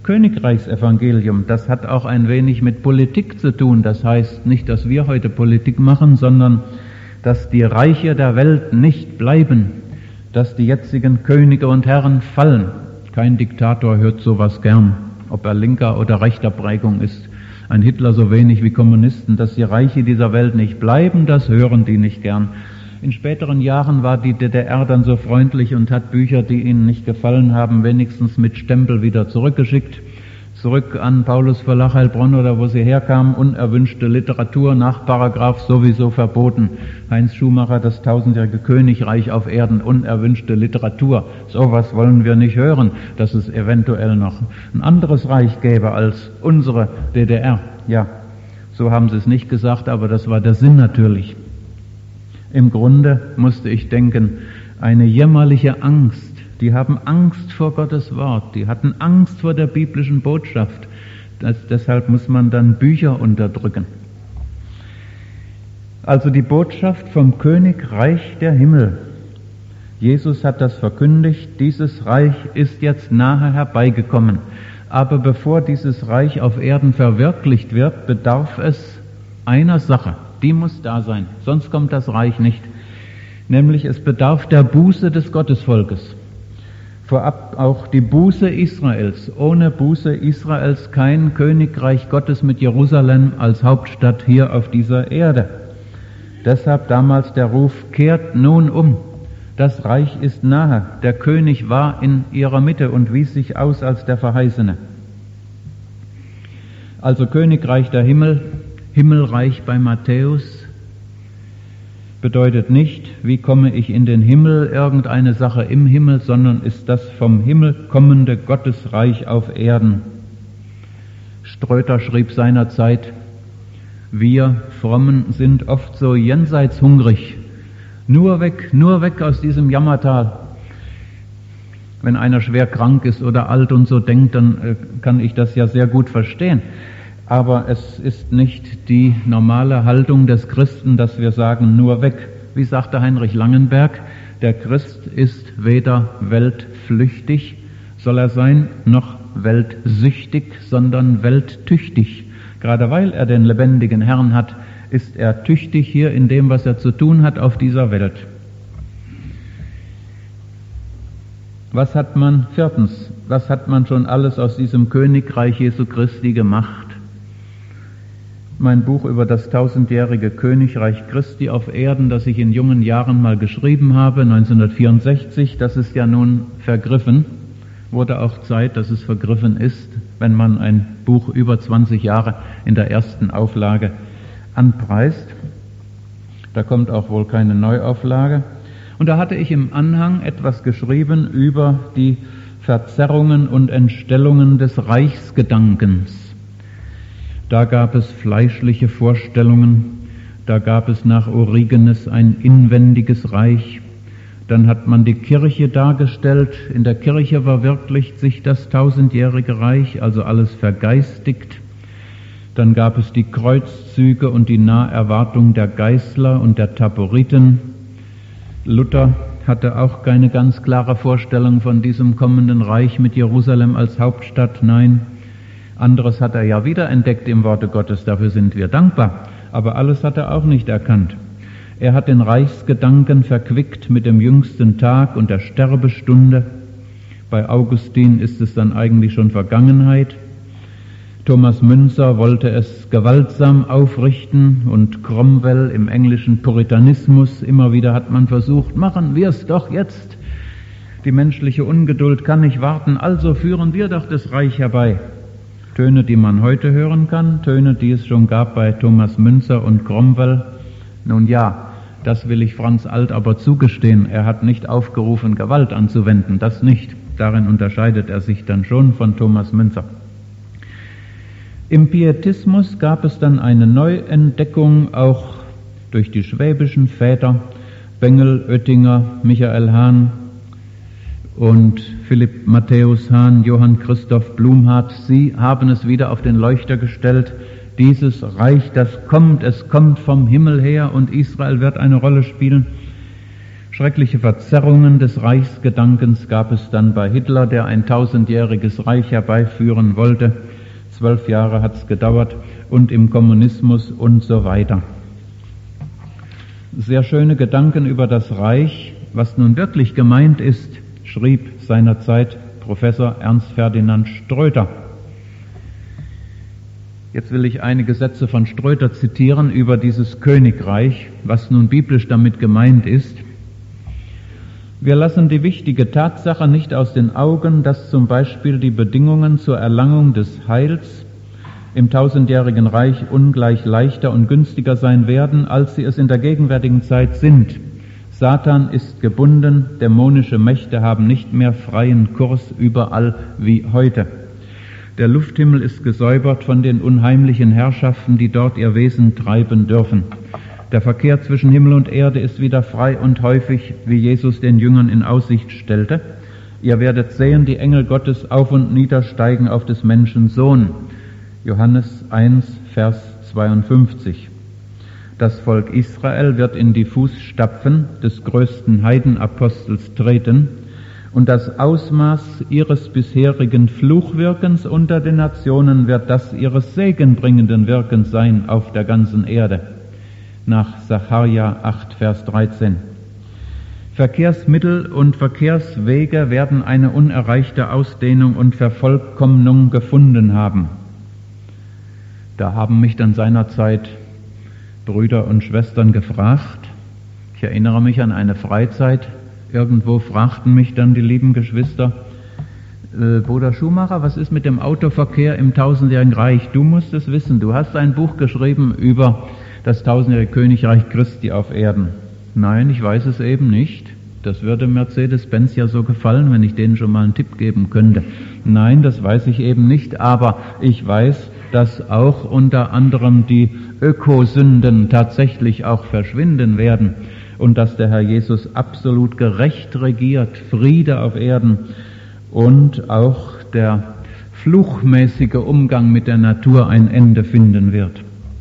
Königreichsevangelium, das hat auch ein wenig mit Politik zu tun. Das heißt nicht, dass wir heute Politik machen, sondern dass die Reiche der Welt nicht bleiben, dass die jetzigen Könige und Herren fallen. Kein Diktator hört sowas gern, ob er linker oder rechter Prägung ist. Ein Hitler so wenig wie Kommunisten. Dass die Reiche dieser Welt nicht bleiben, das hören die nicht gern. In späteren Jahren war die DDR dann so freundlich und hat Bücher, die ihnen nicht gefallen haben, wenigstens mit Stempel wieder zurückgeschickt. Zurück an Paulus Verlag Heilbronn oder wo sie herkamen. Unerwünschte Literatur nach Paragraph sowieso verboten. Heinz Schumacher, das 1000-jährige Königreich auf Erden, unerwünschte Literatur. Sowas wollen wir nicht hören, dass es eventuell noch ein anderes Reich gäbe als unsere DDR. Ja, so haben sie es nicht gesagt, aber das war der Sinn natürlich. Im Grunde musste ich denken, eine jämmerliche Angst. Die haben Angst vor Gottes Wort. Die hatten Angst vor der biblischen Botschaft. Deshalb muss man dann Bücher unterdrücken. Also die Botschaft vom Königreich der Himmel. Jesus hat das verkündigt. Dieses Reich ist jetzt nahe herbeigekommen. Aber bevor dieses Reich auf Erden verwirklicht wird, bedarf es einer Sache. Die muss da sein, sonst kommt das Reich nicht. Nämlich es bedarf der Buße des Gottesvolkes. Vorab auch die Buße Israels. Ohne Buße Israels kein Königreich Gottes mit Jerusalem als Hauptstadt hier auf dieser Erde. Deshalb damals der Ruf, kehrt nun um. Das Reich ist nahe. Der König war in ihrer Mitte und wies sich aus als der Verheißene. Also Königreich der Himmel, Himmelreich bei Matthäus, bedeutet nicht, wie komme ich in den Himmel, irgendeine Sache im Himmel, sondern ist das vom Himmel kommende Gottesreich auf Erden. Ströter schrieb seinerzeit, wir Frommen sind oft so jenseitshungrig, nur weg aus diesem Jammertal. Wenn einer schwer krank ist oder alt und so denkt, dann kann ich das ja sehr gut verstehen. Aber es ist nicht die normale Haltung des Christen, dass wir sagen, nur weg. Wie sagte Heinrich Langenberg, der Christ ist weder weltflüchtig, soll er sein, noch weltsüchtig, sondern welttüchtig. Gerade weil er den lebendigen Herrn hat, ist er tüchtig hier in dem, was er zu tun hat auf dieser Welt. Viertens, was hat man schon alles aus diesem Königreich Jesu Christi gemacht? Mein Buch über das 1000-jährige Königreich Christi auf Erden, das ich in jungen Jahren mal geschrieben habe, 1964, das ist ja nun vergriffen. Wurde auch Zeit, dass es vergriffen ist, wenn man ein Buch über 20 Jahre in der ersten Auflage anpreist. Da kommt auch wohl keine Neuauflage. Und da hatte ich im Anhang etwas geschrieben über die Verzerrungen und Entstellungen des Reichsgedankens. Da gab es fleischliche Vorstellungen, da gab es nach Origenes ein inwendiges Reich. Dann hat man die Kirche dargestellt. In der Kirche verwirklicht sich das 1000-jährige Reich, also alles vergeistigt. Dann gab es die Kreuzzüge und die Naherwartung der Geißler und der Taboriten. Luther hatte auch keine ganz klare Vorstellung von diesem kommenden Reich mit Jerusalem als Hauptstadt, nein. Anderes hat er ja wiederentdeckt im Worte Gottes, dafür sind wir dankbar. Aber alles hat er auch nicht erkannt. Er hat den Reichsgedanken verquickt mit dem jüngsten Tag und der Sterbestunde. Bei Augustin ist es dann eigentlich schon Vergangenheit. Thomas Müntzer wollte es gewaltsam aufrichten und Cromwell im englischen Puritanismus. Immer wieder hat man versucht, machen wir es doch jetzt. Die menschliche Ungeduld kann nicht warten, also führen wir doch das Reich herbei. Töne, die man heute hören kann, Töne, die es schon gab bei Thomas Müntzer und Cromwell. Nun ja, das will ich Franz Alt aber zugestehen. Er hat nicht aufgerufen, Gewalt anzuwenden, das nicht. Darin unterscheidet er sich dann schon von Thomas Müntzer. Im Pietismus gab es dann eine Neuentdeckung, auch durch die schwäbischen Väter, Bengel, Oettinger, Michael Hahn und Philipp Matthäus Hahn, Johann Christoph Blumhardt. Sie haben es wieder auf den Leuchter gestellt. Dieses Reich, das kommt, es kommt vom Himmel her und Israel wird eine Rolle spielen. Schreckliche Verzerrungen des Reichsgedankens gab es dann bei Hitler, der ein 1000-jähriges Reich herbeiführen wollte. 12 Jahre hat es gedauert, und im Kommunismus und so weiter. Sehr schöne Gedanken über das Reich. Was nun wirklich gemeint ist, schrieb seinerzeit Professor Ernst Ferdinand Ströter. Jetzt will ich einige Sätze von Ströter zitieren über dieses Königreich, was nun biblisch damit gemeint ist. Wir lassen die wichtige Tatsache nicht aus den Augen, dass zum Beispiel die Bedingungen zur Erlangung des Heils im 1000-jährigen Reich ungleich leichter und günstiger sein werden, als sie es in der gegenwärtigen Zeit sind. Satan ist gebunden, dämonische Mächte haben nicht mehr freien Kurs überall wie heute. Der Lufthimmel ist gesäubert von den unheimlichen Herrschaften, die dort ihr Wesen treiben dürfen. Der Verkehr zwischen Himmel und Erde ist wieder frei und häufig, wie Jesus den Jüngern in Aussicht stellte. Ihr werdet sehen, die Engel Gottes auf und niedersteigen auf des Menschen Sohn. Johannes 1, Vers 52. Das Volk Israel wird in die Fußstapfen des größten Heidenapostels treten, und das Ausmaß ihres bisherigen Fluchwirkens unter den Nationen wird das ihres segenbringenden Wirkens sein auf der ganzen Erde. Nach Sacharja 8, Vers 13. Verkehrsmittel und Verkehrswege werden eine unerreichte Ausdehnung und Vervollkommnung gefunden haben. Da haben mich dann seinerzeit Brüder und Schwestern gefragt. Ich erinnere mich an eine Freizeit. Irgendwo fragten mich dann die lieben Geschwister, Bruder Schumacher, was ist mit dem Autoverkehr im 1000-jährigen Reich? Du musst es wissen, du hast ein Buch geschrieben über das 1000-jährige Königreich Christi auf Erden. Nein, ich weiß es eben nicht. Das würde Mercedes-Benz ja so gefallen, wenn ich denen schon mal einen Tipp geben könnte. Nein, das weiß ich eben nicht, aber ich weiß, dass auch unter anderem die Ökosünden tatsächlich auch verschwinden werden und dass der Herr Jesus absolut gerecht regiert, Friede auf Erden und auch der fluchmäßige Umgang mit der Natur ein Ende finden wird.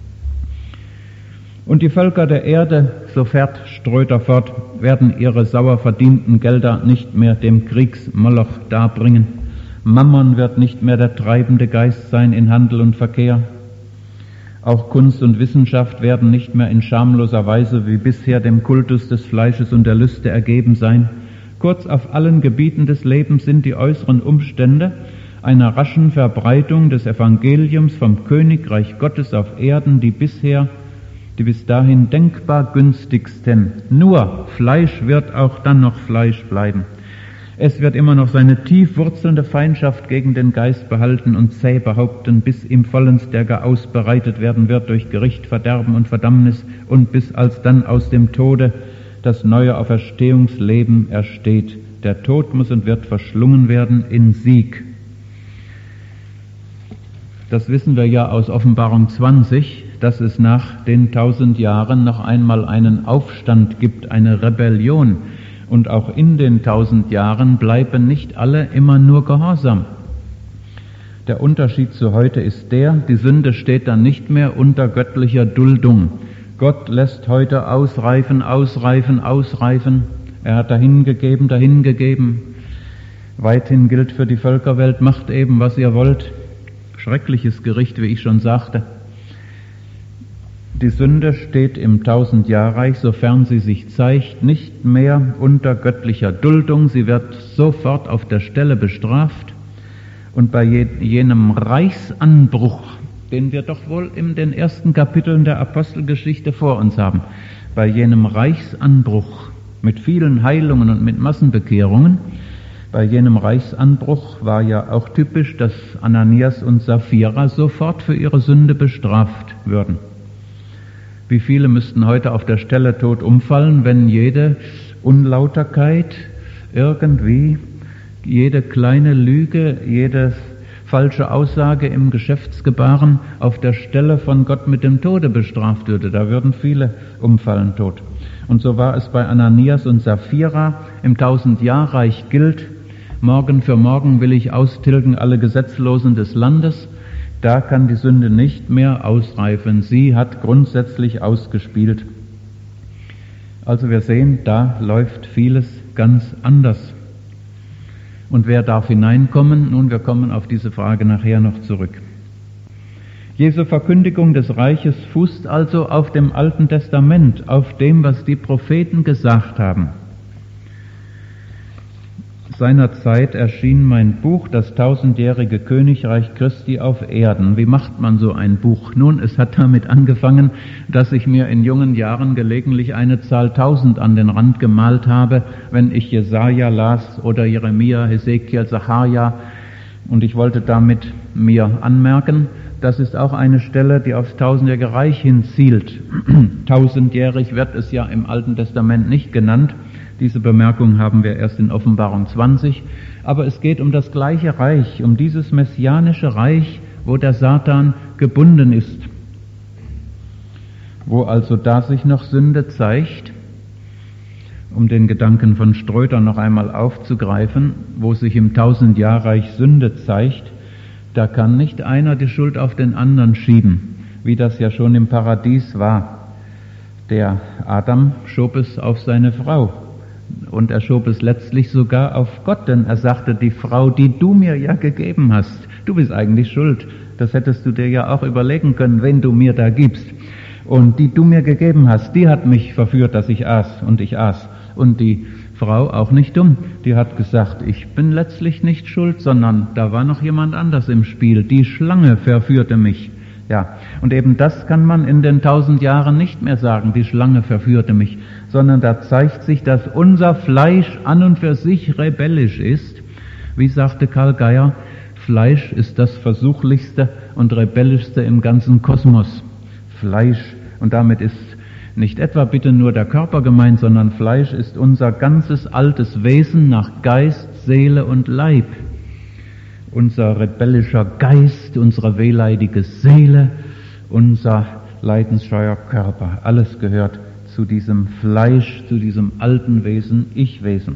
Und die Völker der Erde, so fährt Ströter fort, werden ihre sauer verdienten Gelder nicht mehr dem Kriegsmoloch darbringen. Mammon wird nicht mehr der treibende Geist sein in Handel und Verkehr. Auch Kunst und Wissenschaft werden nicht mehr in schamloser Weise wie bisher dem Kultus des Fleisches und der Lüste ergeben sein. Kurz, auf allen Gebieten des Lebens sind die äußeren Umstände einer raschen Verbreitung des Evangeliums vom Königreich Gottes auf Erden die bis dahin denkbar günstigsten. Nur Fleisch wird auch dann noch Fleisch bleiben. Es wird immer noch seine tief wurzelnde Feindschaft gegen den Geist behalten und zäh behaupten, bis ihm vollends der Garaus bereitet werden wird durch Gericht, Verderben und Verdammnis und bis alsdann aus dem Tode das neue Auferstehungsleben ersteht. Der Tod muss und wird verschlungen werden in Sieg. Das wissen wir ja aus Offenbarung 20, dass es nach den 1000 Jahren noch einmal einen Aufstand gibt, eine Rebellion. Und auch in den 1000 Jahren bleiben nicht alle immer nur gehorsam. Der Unterschied zu heute ist der, die Sünde steht dann nicht mehr unter göttlicher Duldung. Gott lässt heute ausreifen. Er hat dahingegeben. Weithin gilt für die Völkerwelt, macht eben, was ihr wollt. Schreckliches Gericht, wie ich schon sagte. Die Sünde steht im 1000-Jahrreich, sofern sie sich zeigt, nicht mehr unter göttlicher Duldung. Sie wird sofort auf der Stelle bestraft. Und bei jenem Reichsanbruch, den wir doch wohl in den ersten Kapiteln der Apostelgeschichte vor uns haben, bei jenem Reichsanbruch mit vielen Heilungen und mit Massenbekehrungen, bei jenem Reichsanbruch war ja auch typisch, dass Ananias und Sapphira sofort für ihre Sünde bestraft würden. Wie viele müssten heute auf der Stelle tot umfallen, wenn jede Unlauterkeit irgendwie, jede kleine Lüge, jede falsche Aussage im Geschäftsgebaren auf der Stelle von Gott mit dem Tode bestraft würde? Da würden viele umfallen tot. Und so war es bei Ananias und Sapphira. Im 1000-Jahrreich gilt, morgen für morgen will ich austilgen alle Gesetzlosen des Landes. Da kann die Sünde nicht mehr ausreifen. Sie hat grundsätzlich ausgespielt. Also wir sehen, da läuft vieles ganz anders. Und wer darf hineinkommen? Nun, wir kommen auf diese Frage nachher noch zurück. Jesu Verkündigung des Reiches fußt also auf dem Alten Testament, auf dem, was die Propheten gesagt haben. Seinerzeit erschien mein Buch, das 1000-jährige Königreich Christi auf Erden. Wie macht man so ein Buch? Nun, es hat damit angefangen, dass ich mir in jungen Jahren gelegentlich eine Zahl 1000 an den Rand gemalt habe, wenn ich Jesaja las oder Jeremia, Hesekiel, Sacharja. Und ich wollte damit mir anmerken, das ist auch eine Stelle, die aufs 1000-jährige Reich hinzielt. 1000-jährig wird es ja im Alten Testament nicht genannt. Diese Bemerkung haben wir erst in Offenbarung 20. Aber es geht um das gleiche Reich, um dieses messianische Reich, wo der Satan gebunden ist. Wo also da sich noch Sünde zeigt, um den Gedanken von Ströter noch einmal aufzugreifen, wo sich im 1000-Jahr-Reich Sünde zeigt, da kann nicht einer die Schuld auf den anderen schieben, wie das ja schon im Paradies war. Der Adam schob es auf seine Frau und er schob es letztlich sogar auf Gott, denn er sagte, die Frau, die du mir ja gegeben hast, du bist eigentlich schuld. Das hättest du dir ja auch überlegen können, wenn du mir da gibst. Und die du mir gegeben hast, die hat mich verführt, dass ich aß und ich aß. Und die Frau, auch nicht dumm, die hat gesagt, ich bin letztlich nicht schuld, sondern da war noch jemand anders im Spiel. Die Schlange verführte mich. Ja, und eben das kann man in den 1000 Jahren nicht mehr sagen, die Schlange verführte mich, sondern da zeigt sich, dass unser Fleisch an und für sich rebellisch ist. Wie sagte Karl Geier, Fleisch ist das versuchlichste und rebellischste im ganzen Kosmos. Fleisch, und damit ist nicht etwa bitte nur der Körper gemeint, sondern Fleisch ist unser ganzes altes Wesen nach Geist, Seele und Leib. Unser rebellischer Geist, unsere wehleidige Seele, unser leidensscheuer Körper, alles gehört zu diesem Fleisch, zu diesem alten Wesen, Ich-Wesen.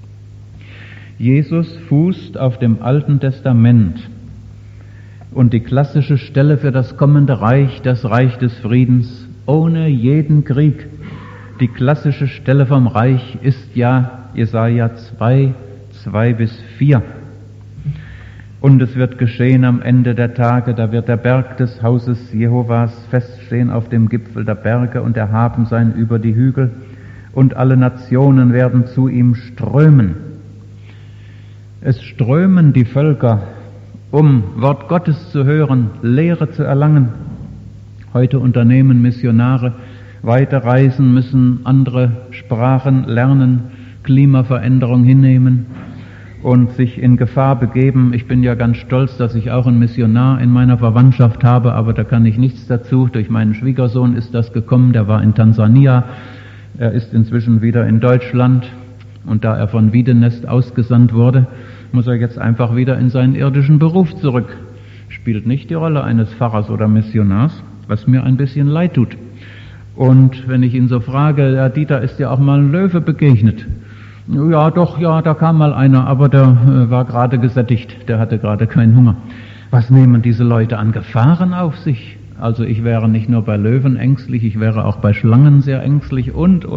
Jesus fußt auf dem Alten Testament und die klassische Stelle für das kommende Reich, das Reich des Friedens, ohne jeden Krieg. Die klassische Stelle vom Reich ist ja Jesaja 2:2-4. Und es wird geschehen am Ende der Tage, da wird der Berg des Hauses Jehovas feststehen auf dem Gipfel der Berge und erhaben sein über die Hügel, und alle Nationen werden zu ihm strömen. Es strömen die Völker, um Wort Gottes zu hören, Lehre zu erlangen. Heute unternehmen Missionare weite Reisen, müssen andere Sprachen lernen, Klimaveränderung hinnehmen und sich in Gefahr begeben. Ich bin ja ganz stolz, dass ich auch einen Missionar in meiner Verwandtschaft habe, aber da kann ich nichts dazu. Durch meinen Schwiegersohn ist das gekommen, der war in Tansania. Er ist inzwischen wieder in Deutschland und da er von Wiedenest ausgesandt wurde, muss er jetzt einfach wieder in seinen irdischen Beruf zurück. Spielt nicht die Rolle eines Pfarrers oder Missionars, was mir ein bisschen leid tut. Und wenn ich ihn so frage, Herr Dieter, ist dir auch mal ein Löwe begegnet? Ja, doch, ja, da kam mal einer, aber der war gerade gesättigt, der hatte gerade keinen Hunger. Was nehmen diese Leute an Gefahren auf sich? Also ich wäre nicht nur bei Löwen ängstlich, ich wäre auch bei Schlangen sehr ängstlich und.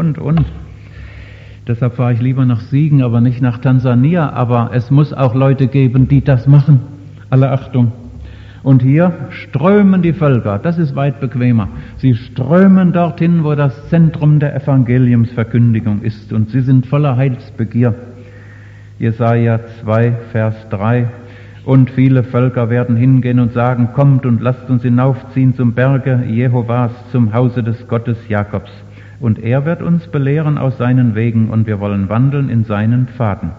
Deshalb fahre ich lieber nach Siegen, aber nicht nach Tansania. Aber es muss auch Leute geben, die das machen. Alle Achtung. Und hier strömen die Völker, das ist weit bequemer. Sie strömen dorthin, wo das Zentrum der Evangeliumsverkündigung ist, und sie sind voller Heilsbegier. Jesaja 2, Vers 3. Und viele Völker werden hingehen und sagen, kommt und lasst uns hinaufziehen zum Berge Jehovas, zum Hause des Gottes Jakobs. Und er wird uns belehren aus seinen Wegen, und wir wollen wandeln in seinen Pfaden.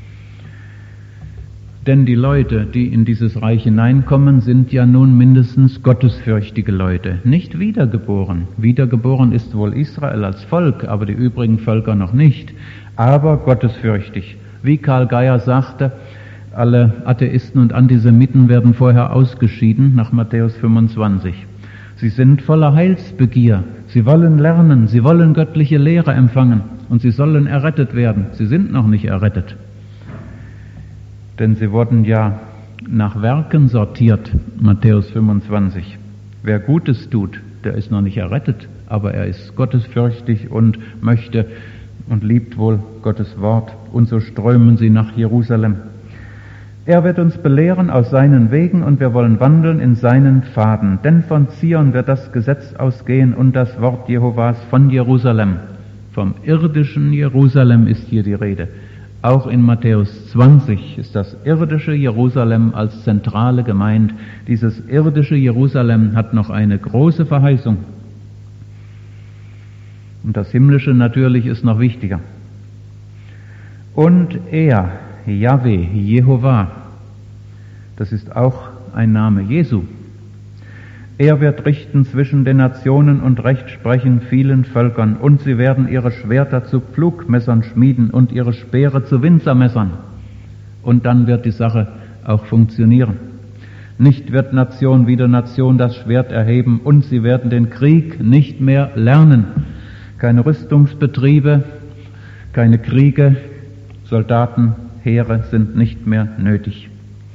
Denn die Leute, die in dieses Reich hineinkommen, sind ja nun mindestens gottesfürchtige Leute, nicht wiedergeboren. Wiedergeboren ist wohl Israel als Volk, aber die übrigen Völker noch nicht, aber gottesfürchtig. Wie Karl Geier sagte, alle Atheisten und Antisemiten werden vorher ausgeschieden, nach Matthäus 25. Sie sind voller Heilsbegier, sie wollen lernen, sie wollen göttliche Lehre empfangen und sie sollen errettet werden. Sie sind noch nicht errettet. Denn sie wurden ja nach Werken sortiert, Matthäus 25. Wer Gutes tut, der ist noch nicht errettet, aber er ist gottesfürchtig und möchte und liebt wohl Gottes Wort. Und so strömen sie nach Jerusalem. Er wird uns belehren aus seinen Wegen und wir wollen wandeln in seinen Pfaden. Denn von Zion wird das Gesetz ausgehen und das Wort Jehovas von Jerusalem. Vom irdischen Jerusalem ist hier die Rede. Auch in Matthäus 20 ist das irdische Jerusalem als zentrale gemeint. Dieses irdische Jerusalem hat noch eine große Verheißung. Und das himmlische natürlich ist noch wichtiger. Und er, Jahwe, Jehovah, das ist auch ein Name Jesu. Er wird richten zwischen den Nationen und Recht sprechen vielen Völkern, und sie werden ihre Schwerter zu Pflugmessern schmieden und ihre Speere zu Winzermessern. Und dann wird die Sache auch funktionieren. Nicht wird Nation wider Nation das Schwert erheben, und sie werden den Krieg nicht mehr lernen. Keine Rüstungsbetriebe, keine Kriege, Soldaten, Heere sind nicht mehr nötig.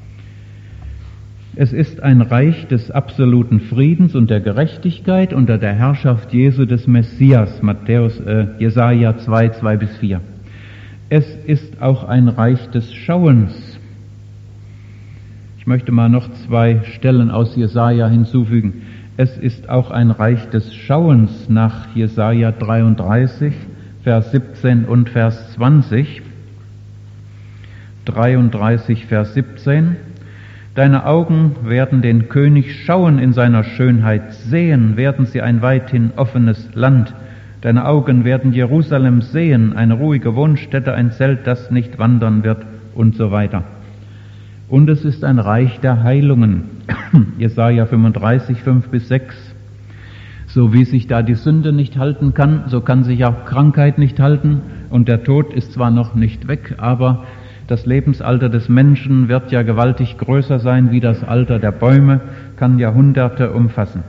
Es ist ein Reich des absoluten Friedens und der Gerechtigkeit unter der Herrschaft Jesu des Messias, Jesaja 2, 2-4. Es ist auch ein Reich des Schauens. Ich möchte mal noch 2 Stellen aus Jesaja hinzufügen. Es ist auch ein Reich des Schauens nach Jesaja 33, Vers 17 und Vers 20. 33, Vers 17. Deine Augen werden den König schauen in seiner Schönheit, sehen werden sie ein weithin offenes Land. Deine Augen werden Jerusalem sehen, eine ruhige Wohnstätte, ein Zelt, das nicht wandern wird und so weiter. Und es ist ein Reich der Heilungen. Jesaja 35, 5-6. So wie sich da die Sünde nicht halten kann, so kann sich auch Krankheit nicht halten. Und der Tod ist zwar noch nicht weg, aber das Lebensalter des Menschen wird ja gewaltig größer sein wie das Alter der Bäume, kann Jahrhunderte umfassen.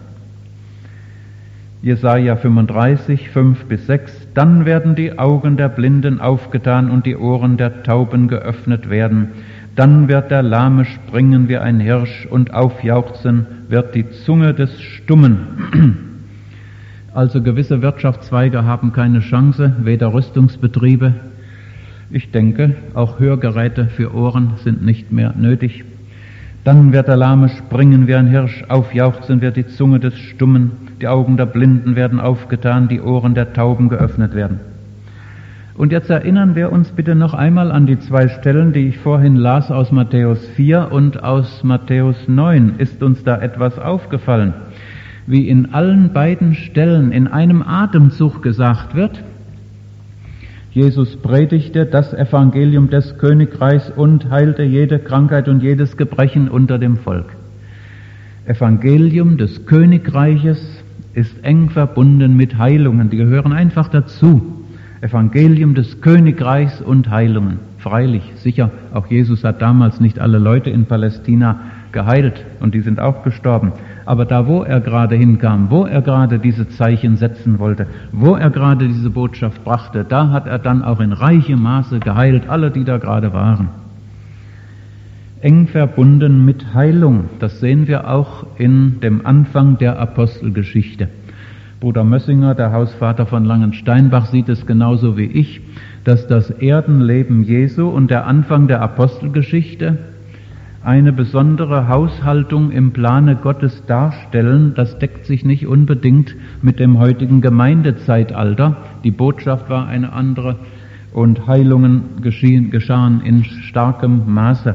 Jesaja 35, 5-6. Dann werden die Augen der Blinden aufgetan und die Ohren der Tauben geöffnet werden. Dann wird der Lahme springen wie ein Hirsch und aufjauchzen wird die Zunge des Stummen. Also gewisse Wirtschaftszweige haben keine Chance, weder Rüstungsbetriebe. Ich denke, auch Hörgeräte für Ohren sind nicht mehr nötig. Dann wird der Lahme springen wie ein Hirsch, aufjauchzen wird die Zunge des Stummen, die Augen der Blinden werden aufgetan, die Ohren der Tauben geöffnet werden. Und jetzt erinnern wir uns bitte noch einmal an die 2 Stellen, die ich vorhin las aus Matthäus 4 und aus Matthäus 9. Ist uns da etwas aufgefallen? Wie in allen beiden Stellen in einem Atemzug gesagt wird, Jesus predigte das Evangelium des Königreichs und heilte jede Krankheit und jedes Gebrechen unter dem Volk. Evangelium des Königreiches ist eng verbunden mit Heilungen, die gehören einfach dazu. Evangelium des Königreichs und Heilungen. Freilich, sicher, auch Jesus hat damals nicht alle Leute in Palästina geheilt und die sind auch gestorben. Aber da, wo er gerade hinkam, wo er gerade diese Zeichen setzen wollte, wo er gerade diese Botschaft brachte, da hat er dann auch in reichem Maße geheilt, alle, die da gerade waren. Eng verbunden mit Heilung, das sehen wir auch in dem Anfang der Apostelgeschichte. Bruder Mössinger, der Hausvater von Langensteinbach, sieht es genauso wie ich, dass das Erdenleben Jesu und der Anfang der Apostelgeschichte eine besondere Haushaltung im Plane Gottes darstellen. Das deckt sich nicht unbedingt mit dem heutigen Gemeindezeitalter. Die Botschaft war eine andere und Heilungen geschahen in starkem Maße.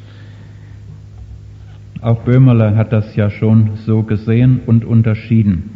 Auch Böhmerle hat das ja schon so gesehen und unterschieden.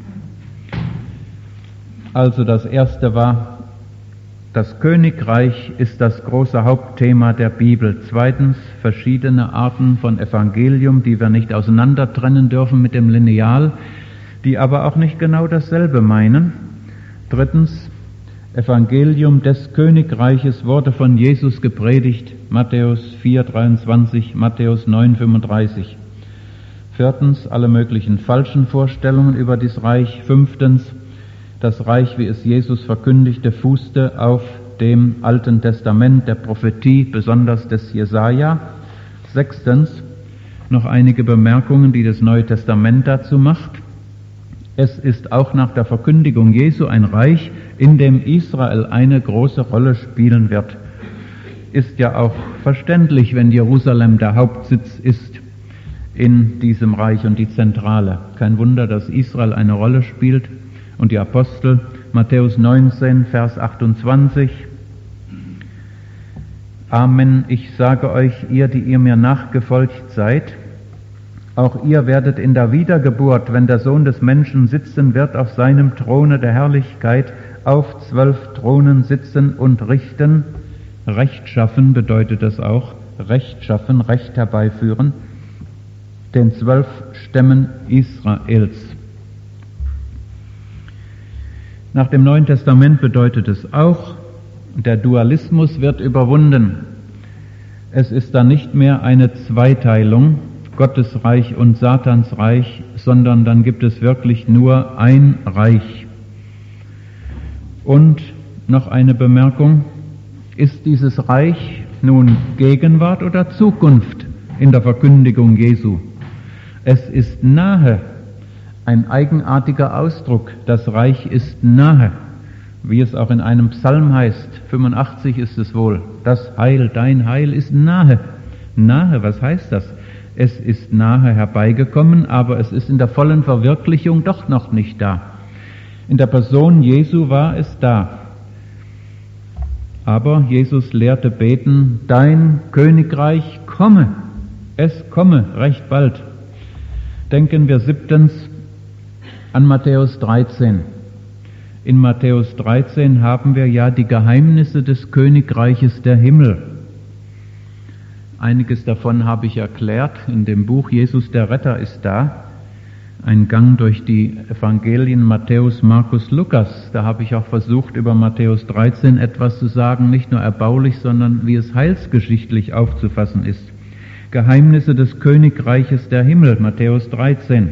Also das erste war, das Königreich ist das große Hauptthema der Bibel. Zweitens, verschiedene Arten von Evangelium, die wir nicht auseinander trennen dürfen mit dem Lineal, die aber auch nicht genau dasselbe meinen. Drittens, Evangelium des Königreiches wurde von Jesus gepredigt, Matthäus 4,23, Matthäus 9,35. Viertens, alle möglichen falschen Vorstellungen über das Reich. Fünftens, das Reich, wie es Jesus verkündigte, fußte auf dem Alten Testament, der Prophetie, besonders des Jesaja. Sechstens, noch einige Bemerkungen, die das Neue Testament dazu macht. Es ist auch nach der Verkündigung Jesu ein Reich, in dem Israel eine große Rolle spielen wird. Ist ja auch verständlich, wenn Jerusalem der Hauptsitz ist in diesem Reich und die Zentrale. Kein Wunder, dass Israel eine Rolle spielt. Und die Apostel, Matthäus 19, Vers 28, Amen, ich sage euch, ihr, die ihr mir nachgefolgt seid, auch ihr werdet in der Wiedergeburt, wenn der Sohn des Menschen sitzen wird auf seinem Throne der Herrlichkeit, auf 12 Thronen sitzen und richten. Recht schaffen bedeutet das auch. Recht schaffen, Recht herbeiführen. Den 12 Stämmen Israels. Nach dem Neuen Testament bedeutet es auch, der Dualismus wird überwunden. Es ist dann nicht mehr eine Zweiteilung, Gottes Reich und Satans Reich, sondern dann gibt es wirklich nur ein Reich. Und noch eine Bemerkung, ist dieses Reich nun Gegenwart oder Zukunft in der Verkündigung Jesu? Es ist nahe, ein eigenartiger Ausdruck, das Reich ist nahe, wie es auch in einem Psalm heißt, 85 ist es wohl, das Heil, dein Heil ist nahe. Nahe, was heißt das? Es ist nahe herbeigekommen, aber es ist in der vollen Verwirklichung doch noch nicht da. In der Person Jesu war es da. Aber Jesus lehrte beten, dein Königreich komme. Es komme recht bald. Denken wir 7. an Matthäus 13. In Matthäus 13 haben wir ja die Geheimnisse des Königreiches der Himmel. Einiges davon habe ich erklärt in dem Buch Jesus der Retter ist da. Ein Gang durch die Evangelien Matthäus, Markus, Lukas. Da habe ich auch versucht, über Matthäus 13 etwas zu sagen, nicht nur erbaulich, sondern wie es heilsgeschichtlich aufzufassen ist. Geheimnisse des Königreiches der Himmel, Matthäus 13.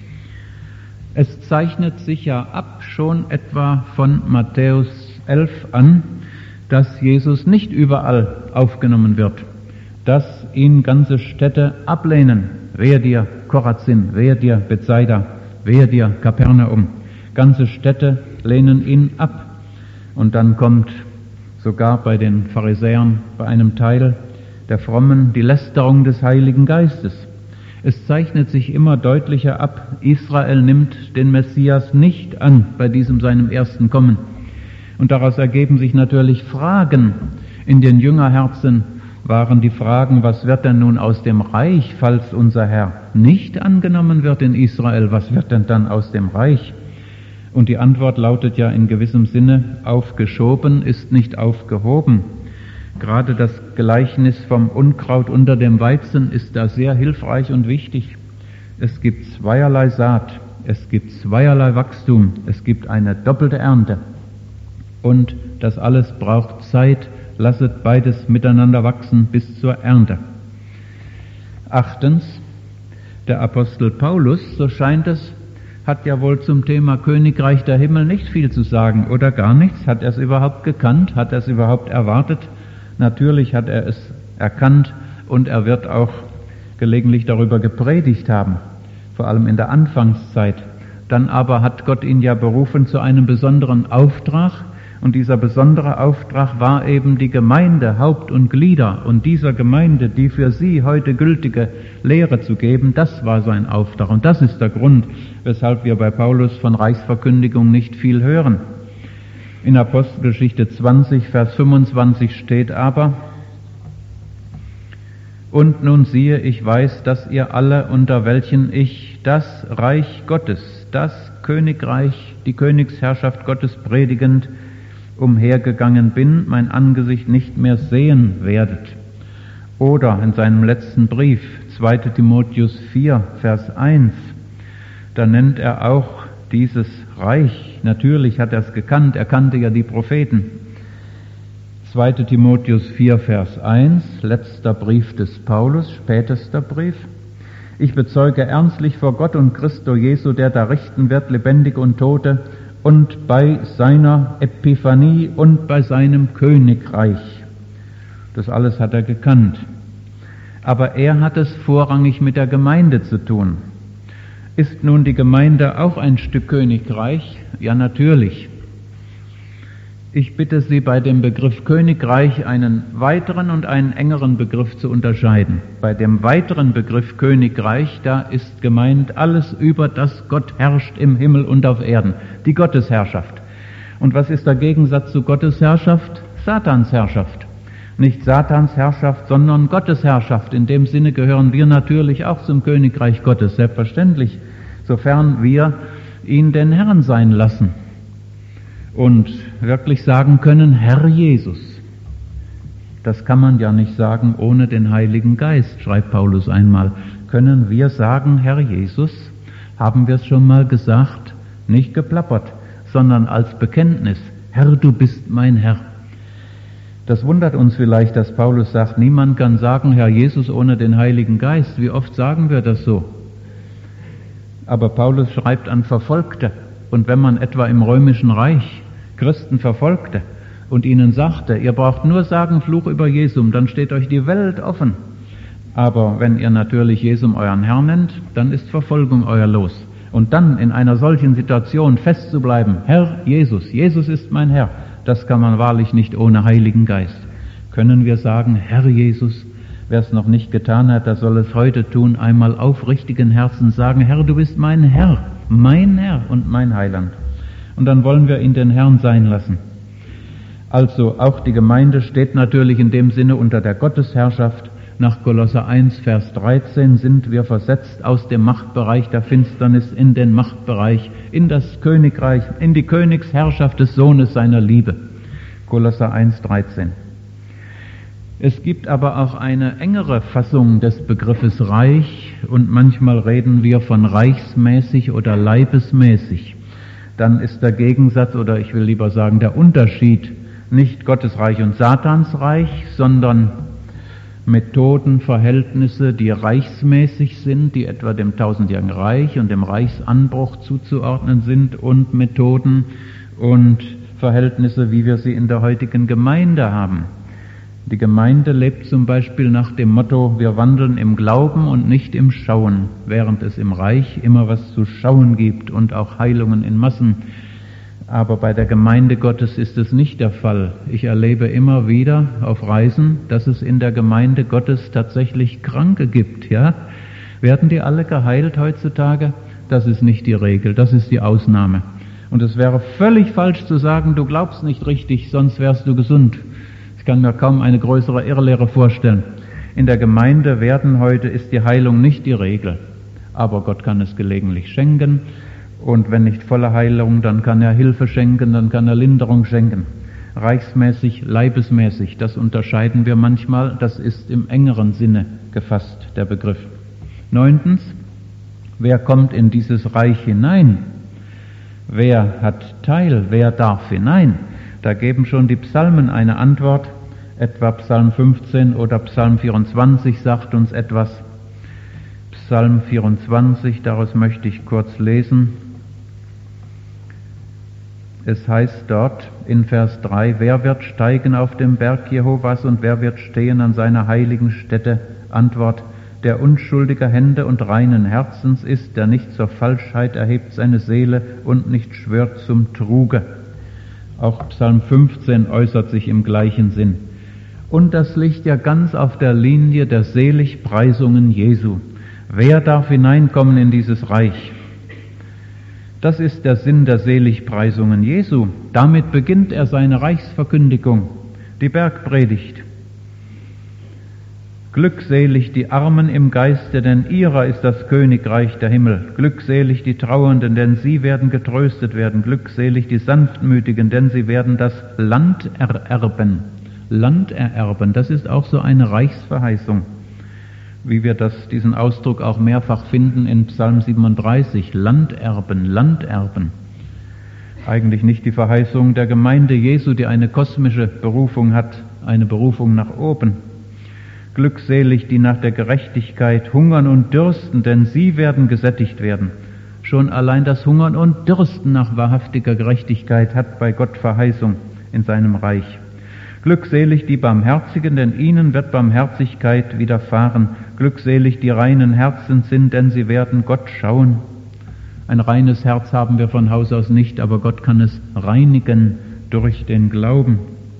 Es zeichnet sich ja ab, schon etwa von Matthäus 11 an, dass Jesus nicht überall aufgenommen wird, dass ihn ganze Städte ablehnen. Wehe dir Chorazin, wehe dir Bethsaida, wehe dir Kapernaum. Ganze Städte lehnen ihn ab. Und dann kommt sogar bei den Pharisäern, bei einem Teil der Frommen, die Lästerung des Heiligen Geistes. Es zeichnet sich immer deutlicher ab, Israel nimmt den Messias nicht an bei diesem seinem ersten Kommen. Und daraus ergeben sich natürlich Fragen. In den Jüngerherzen waren die Fragen, was wird denn nun aus dem Reich, falls unser Herr nicht angenommen wird in Israel, was wird denn dann aus dem Reich? Und die Antwort lautet ja in gewissem Sinne, aufgeschoben ist nicht aufgehoben. Gerade das Gleichnis vom Unkraut unter dem Weizen ist da sehr hilfreich und wichtig. Es gibt zweierlei Saat, es gibt zweierlei Wachstum, es gibt eine doppelte Ernte. Und das alles braucht Zeit, lasset beides miteinander wachsen bis zur Ernte. 8. Der Apostel Paulus, so scheint es, hat ja wohl zum Thema Königreich der Himmel nicht viel zu sagen oder gar nichts. Hat er es überhaupt gekannt? Hat er es überhaupt erwartet? Natürlich hat er es erkannt und er wird auch gelegentlich darüber gepredigt haben, vor allem in der Anfangszeit. Dann aber hat Gott ihn ja berufen zu einem besonderen Auftrag und dieser besondere Auftrag war eben die Gemeinde, Haupt und Glieder und dieser Gemeinde, die für sie heute gültige Lehre zu geben, das war sein Auftrag und das ist der Grund, weshalb wir bei Paulus von Reichsverkündigung nicht viel hören. In Apostelgeschichte 20, Vers 25 steht aber, und nun siehe, ich weiß, dass ihr alle, unter welchen ich das Reich Gottes, das Königreich, die Königsherrschaft Gottes predigend umhergegangen bin, mein Angesicht nicht mehr sehen werdet. Oder in seinem letzten Brief, 2. Timotheus 4, Vers 1, da nennt er auch dieses Reich. Natürlich hat er es gekannt, er kannte ja die Propheten. 2. Timotheus 4, Vers 1, letzter Brief des Paulus, spätester Brief. Ich bezeuge ernstlich vor Gott und Christo Jesu, der da richten wird, lebendig und Tote, und bei seiner Epiphanie und bei seinem Königreich. Das alles hat er gekannt. Aber er hat es vorrangig mit der Gemeinde zu tun. Ist nun die Gemeinde auch ein Stück Königreich? Ja, natürlich. Ich bitte Sie, bei dem Begriff Königreich einen weiteren und einen engeren Begriff zu unterscheiden. Bei dem weiteren Begriff Königreich, da ist gemeint alles, über das Gott herrscht im Himmel und auf Erden, die Gottesherrschaft. Und was ist der Gegensatz zu Gottes Herrschaft? Satans Herrschaft. Nicht Satans Herrschaft, sondern Gottes Herrschaft. In dem Sinne gehören wir natürlich auch zum Königreich Gottes, selbstverständlich, sofern wir ihn den Herrn sein lassen und wirklich sagen können, Herr Jesus. Das kann man ja nicht sagen ohne den Heiligen Geist, schreibt Paulus einmal. Können wir sagen, Herr Jesus? Haben wir es schon mal gesagt? Nicht geplappert, sondern als Bekenntnis. Herr, du bist mein Herr. Das wundert uns vielleicht, dass Paulus sagt, niemand kann sagen, Herr Jesus, ohne den Heiligen Geist. Wie oft sagen wir das so? Aber Paulus schreibt an Verfolgte. Und wenn man etwa im Römischen Reich Christen verfolgte und ihnen sagte, ihr braucht nur sagen, Fluch über Jesum, dann steht euch die Welt offen. Aber wenn ihr natürlich Jesum euren Herrn nennt, dann ist Verfolgung euer Los. Und dann in einer solchen Situation festzubleiben, Herr Jesus, Jesus ist mein Herr, das kann man wahrlich nicht ohne Heiligen Geist. Können wir sagen, Herr Jesus, wer es noch nicht getan hat, der soll es heute tun, einmal aufrichtigen Herzens sagen, Herr, du bist mein Herr und mein Heiland. Und dann wollen wir ihn den Herrn sein lassen. Also auch die Gemeinde steht natürlich in dem Sinne unter der Gottesherrschaft. Nach Kolosser 1, Vers 13 sind wir versetzt aus dem Machtbereich der Finsternis in den Machtbereich, in das Königreich, in die Königsherrschaft des Sohnes seiner Liebe. Kolosser 1, 13. Es gibt aber auch eine engere Fassung des Begriffes Reich und manchmal reden wir von reichsmäßig oder leibesmäßig. Dann ist der Gegensatz, oder ich will lieber sagen, der Unterschied nicht Gottes Reich und Satans Reich, sondern Methoden, Verhältnisse, die reichsmäßig sind, die etwa dem tausendjährigen Reich und dem Reichsanbruch zuzuordnen sind, und Methoden und Verhältnisse, wie wir sie in der heutigen Gemeinde haben. Die Gemeinde lebt zum Beispiel nach dem Motto, wir wandeln im Glauben und nicht im Schauen, während es im Reich immer was zu schauen gibt und auch Heilungen in Massen. Aber bei der Gemeinde Gottes ist es nicht der Fall. Ich erlebe immer wieder auf Reisen, dass es in der Gemeinde Gottes tatsächlich Kranke gibt. Ja? Werden die alle geheilt heutzutage? Das ist nicht die Regel, das ist die Ausnahme. Und es wäre völlig falsch zu sagen, du glaubst nicht richtig, sonst wärst du gesund. Ich kann mir kaum eine größere Irrlehre vorstellen. In der Gemeinde ist die Heilung nicht die Regel. Aber Gott kann es gelegentlich schenken. Und wenn nicht volle Heilung, dann kann er Hilfe schenken, dann kann er Linderung schenken. Reichsmäßig, leibesmäßig, das unterscheiden wir manchmal. Das ist im engeren Sinne gefasst, der Begriff. 9. Wer kommt in dieses Reich hinein? Wer hat Teil? Wer darf hinein? Da geben schon die Psalmen eine Antwort, etwa Psalm 15 oder Psalm 24 sagt uns etwas. Psalm 24, daraus möchte ich kurz lesen. Es heißt dort in Vers 3, wer wird steigen auf den Berg Jehovas und wer wird stehen an seiner heiligen Stätte? Antwort, der unschuldiger Hände und reinen Herzens ist, der nicht zur Falschheit erhebt seine Seele und nicht schwört zum Truge. Auch Psalm 15 äußert sich im gleichen Sinn. Und das liegt ja ganz auf der Linie der Seligpreisungen Jesu. Wer darf hineinkommen in dieses Reich? Das ist der Sinn der Seligpreisungen Jesu. Damit beginnt er seine Reichsverkündigung, die Bergpredigt. Glückselig die Armen im Geiste, denn ihrer ist das Königreich der Himmel. Glückselig die Trauernden, denn sie werden getröstet werden. Glückselig die Sanftmütigen, denn sie werden das Land ererben. Land ererben, das ist auch so eine Reichsverheißung, wie wir diesen Ausdruck auch mehrfach finden in Psalm 37. Landerben, Landerben. Eigentlich nicht die Verheißung der Gemeinde Jesu, die eine kosmische Berufung hat, eine Berufung nach oben. Glückselig, die nach der Gerechtigkeit hungern und dürsten, denn sie werden gesättigt werden. Schon allein das Hungern und Dürsten nach wahrhaftiger Gerechtigkeit hat bei Gott Verheißung in seinem Reich. Glückselig die Barmherzigen, denn ihnen wird Barmherzigkeit widerfahren. Glückselig die reinen Herzen sind, denn sie werden Gott schauen. Ein reines Herz haben wir von Haus aus nicht, aber Gott kann es reinigen durch den Glauben.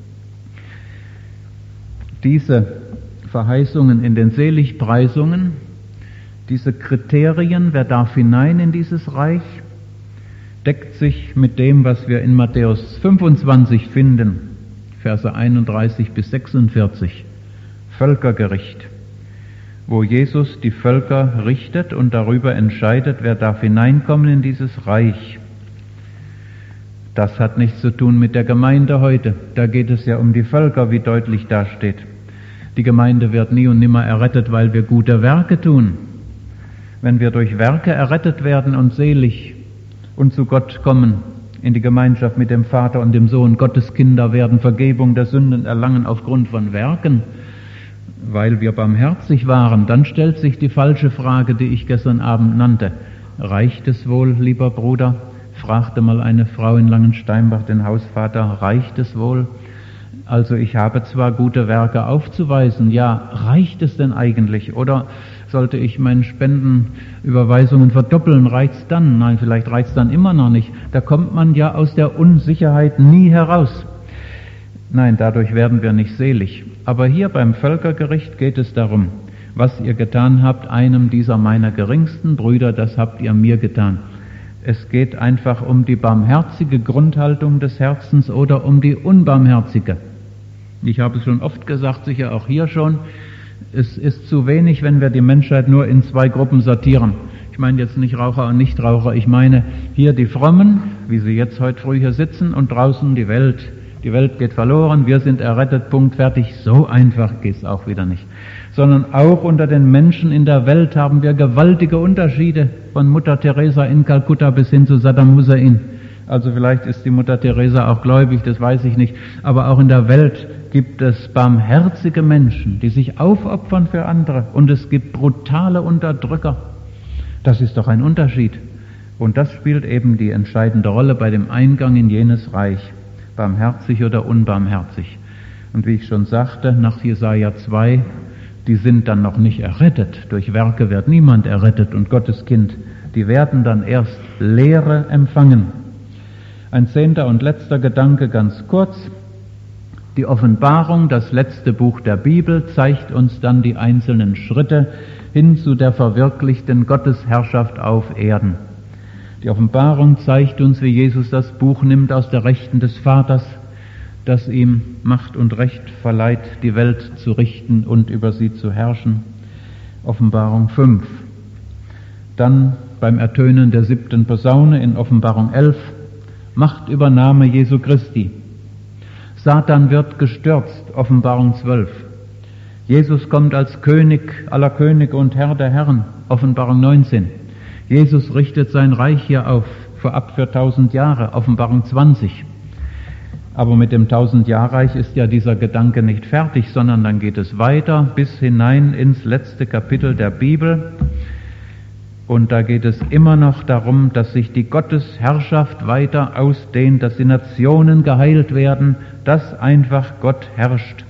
Diese Verheißungen in den Seligpreisungen, diese Kriterien, wer darf hinein in dieses Reich, deckt sich mit dem, was wir in Matthäus 25 finden, Verse 31 bis 46, Völkergericht, wo Jesus die Völker richtet und darüber entscheidet, wer darf hineinkommen in dieses Reich. Das hat nichts zu tun mit der Gemeinde heute. Da geht es ja um die Völker, wie deutlich da steht. Die Gemeinde wird nie und nimmer errettet, weil wir gute Werke tun. Wenn wir durch Werke errettet werden und selig und zu Gott kommen, in die Gemeinschaft mit dem Vater und dem Sohn, Gottes Kinder werden, Vergebung der Sünden erlangen aufgrund von Werken, weil wir barmherzig waren, dann stellt sich die falsche Frage, die ich gestern Abend nannte. Reicht es wohl, lieber Bruder? Fragte mal eine Frau in Langensteinbach den Hausvater, reicht es wohl? Also ich habe zwar gute Werke aufzuweisen, ja, reicht es denn eigentlich? Oder sollte ich meine Spendenüberweisungen verdoppeln? Reicht's dann? Nein, vielleicht reicht's dann immer noch nicht. Da kommt man ja aus der Unsicherheit nie heraus. Nein, dadurch werden wir nicht selig. Aber hier beim Völkergericht geht es darum, was ihr getan habt, einem dieser meiner geringsten Brüder, das habt ihr mir getan. Es geht einfach um die barmherzige Grundhaltung des Herzens oder um die unbarmherzige. Ich habe es schon oft gesagt, sicher auch hier schon, es ist zu wenig, wenn wir die Menschheit nur in zwei Gruppen sortieren. Ich meine jetzt nicht Raucher und Nichtraucher, ich meine hier die Frommen, wie sie jetzt heute früh hier sitzen, und draußen die Welt. Die Welt geht verloren, wir sind errettet, Punkt, fertig. So einfach geht es auch wieder nicht. Sondern auch unter den Menschen in der Welt haben wir gewaltige Unterschiede, von Mutter Teresa in Kalkutta bis hin zu Saddam Hussein. Also vielleicht ist die Mutter Teresa auch gläubig, das weiß ich nicht. Aber auch in der Welt gibt es barmherzige Menschen, die sich aufopfern für andere. Und es gibt brutale Unterdrücker. Das ist doch ein Unterschied. Und das spielt eben die entscheidende Rolle bei dem Eingang in jenes Reich. Barmherzig oder unbarmherzig. Und wie ich schon sagte, nach Jesaja 2, die sind dann noch nicht errettet. Durch Werke wird niemand errettet und Gottes Kind, die werden dann erst Lehre empfangen. Ein 10. und letzter Gedanke, ganz kurz. Die Offenbarung, das letzte Buch der Bibel, zeigt uns dann die einzelnen Schritte hin zu der verwirklichten Gottesherrschaft auf Erden. Die Offenbarung zeigt uns, wie Jesus das Buch nimmt aus der Rechten des Vaters, das ihm Macht und Recht verleiht, die Welt zu richten und über sie zu herrschen. Offenbarung 5. Dann beim Ertönen der 7. Posaune in Offenbarung 11, Machtübernahme Jesu Christi. Satan wird gestürzt, Offenbarung 12. Jesus kommt als König aller Könige und Herr der Herren, Offenbarung 19. Jesus richtet sein Reich hier auf, vorab für 1000 Jahre, Offenbarung 20. Aber mit dem 1000-Jahr-Reich ist ja dieser Gedanke nicht fertig, sondern dann geht es weiter bis hinein ins letzte Kapitel der Bibel. Und da geht es immer noch darum, dass sich die Gottesherrschaft weiter ausdehnt, dass die Nationen geheilt werden, dass einfach Gott herrscht.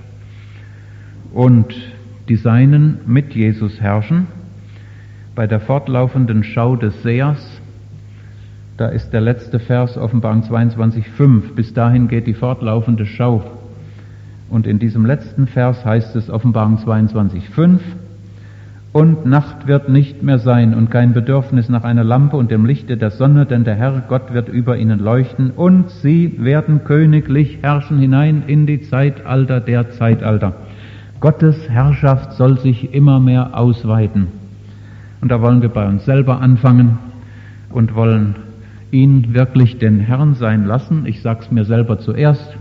Und die Seinen mit Jesus herrschen. Bei der fortlaufenden Schau des Sehers, da ist der letzte Vers Offenbarung 22,5. Bis dahin geht die fortlaufende Schau. Und in diesem letzten Vers heißt es Offenbarung 22,5. Und Nacht wird nicht mehr sein und kein Bedürfnis nach einer Lampe und dem Lichte der Sonne, denn der Herr Gott wird über ihnen leuchten und sie werden königlich herrschen hinein in die Zeitalter der Zeitalter. Gottes Herrschaft soll sich immer mehr ausweiten. Und da wollen wir bei uns selber anfangen und wollen ihn wirklich den Herrn sein lassen. Ich sag's mir selber zuerst.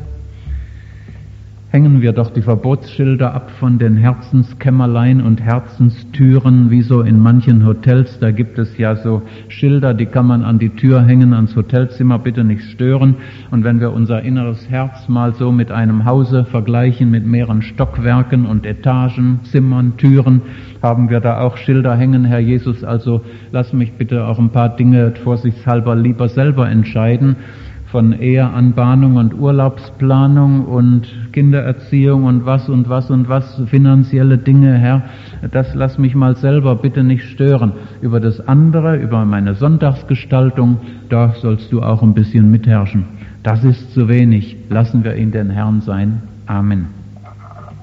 Hängen wir doch die Verbotsschilder ab von den Herzenskämmerlein und Herzenstüren, wie so in manchen Hotels. Da gibt es ja so Schilder, die kann man an die Tür hängen, ans Hotelzimmer, bitte nicht stören. Und wenn wir unser inneres Herz mal so mit einem Hause vergleichen, mit mehreren Stockwerken und Etagen, Zimmern, Türen, haben wir da auch Schilder hängen, Herr Jesus, also lass mich bitte auch ein paar Dinge vorsichtshalber lieber selber entscheiden. von Eheanbahnung und Urlaubsplanung und Kindererziehung und was, finanzielle Dinge, Herr, das lass mich mal selber bitte nicht stören. Über das andere, über meine Sonntagsgestaltung, da sollst du auch ein bisschen mitherrschen. Das ist zu wenig. Lassen wir ihn den Herrn sein. Amen.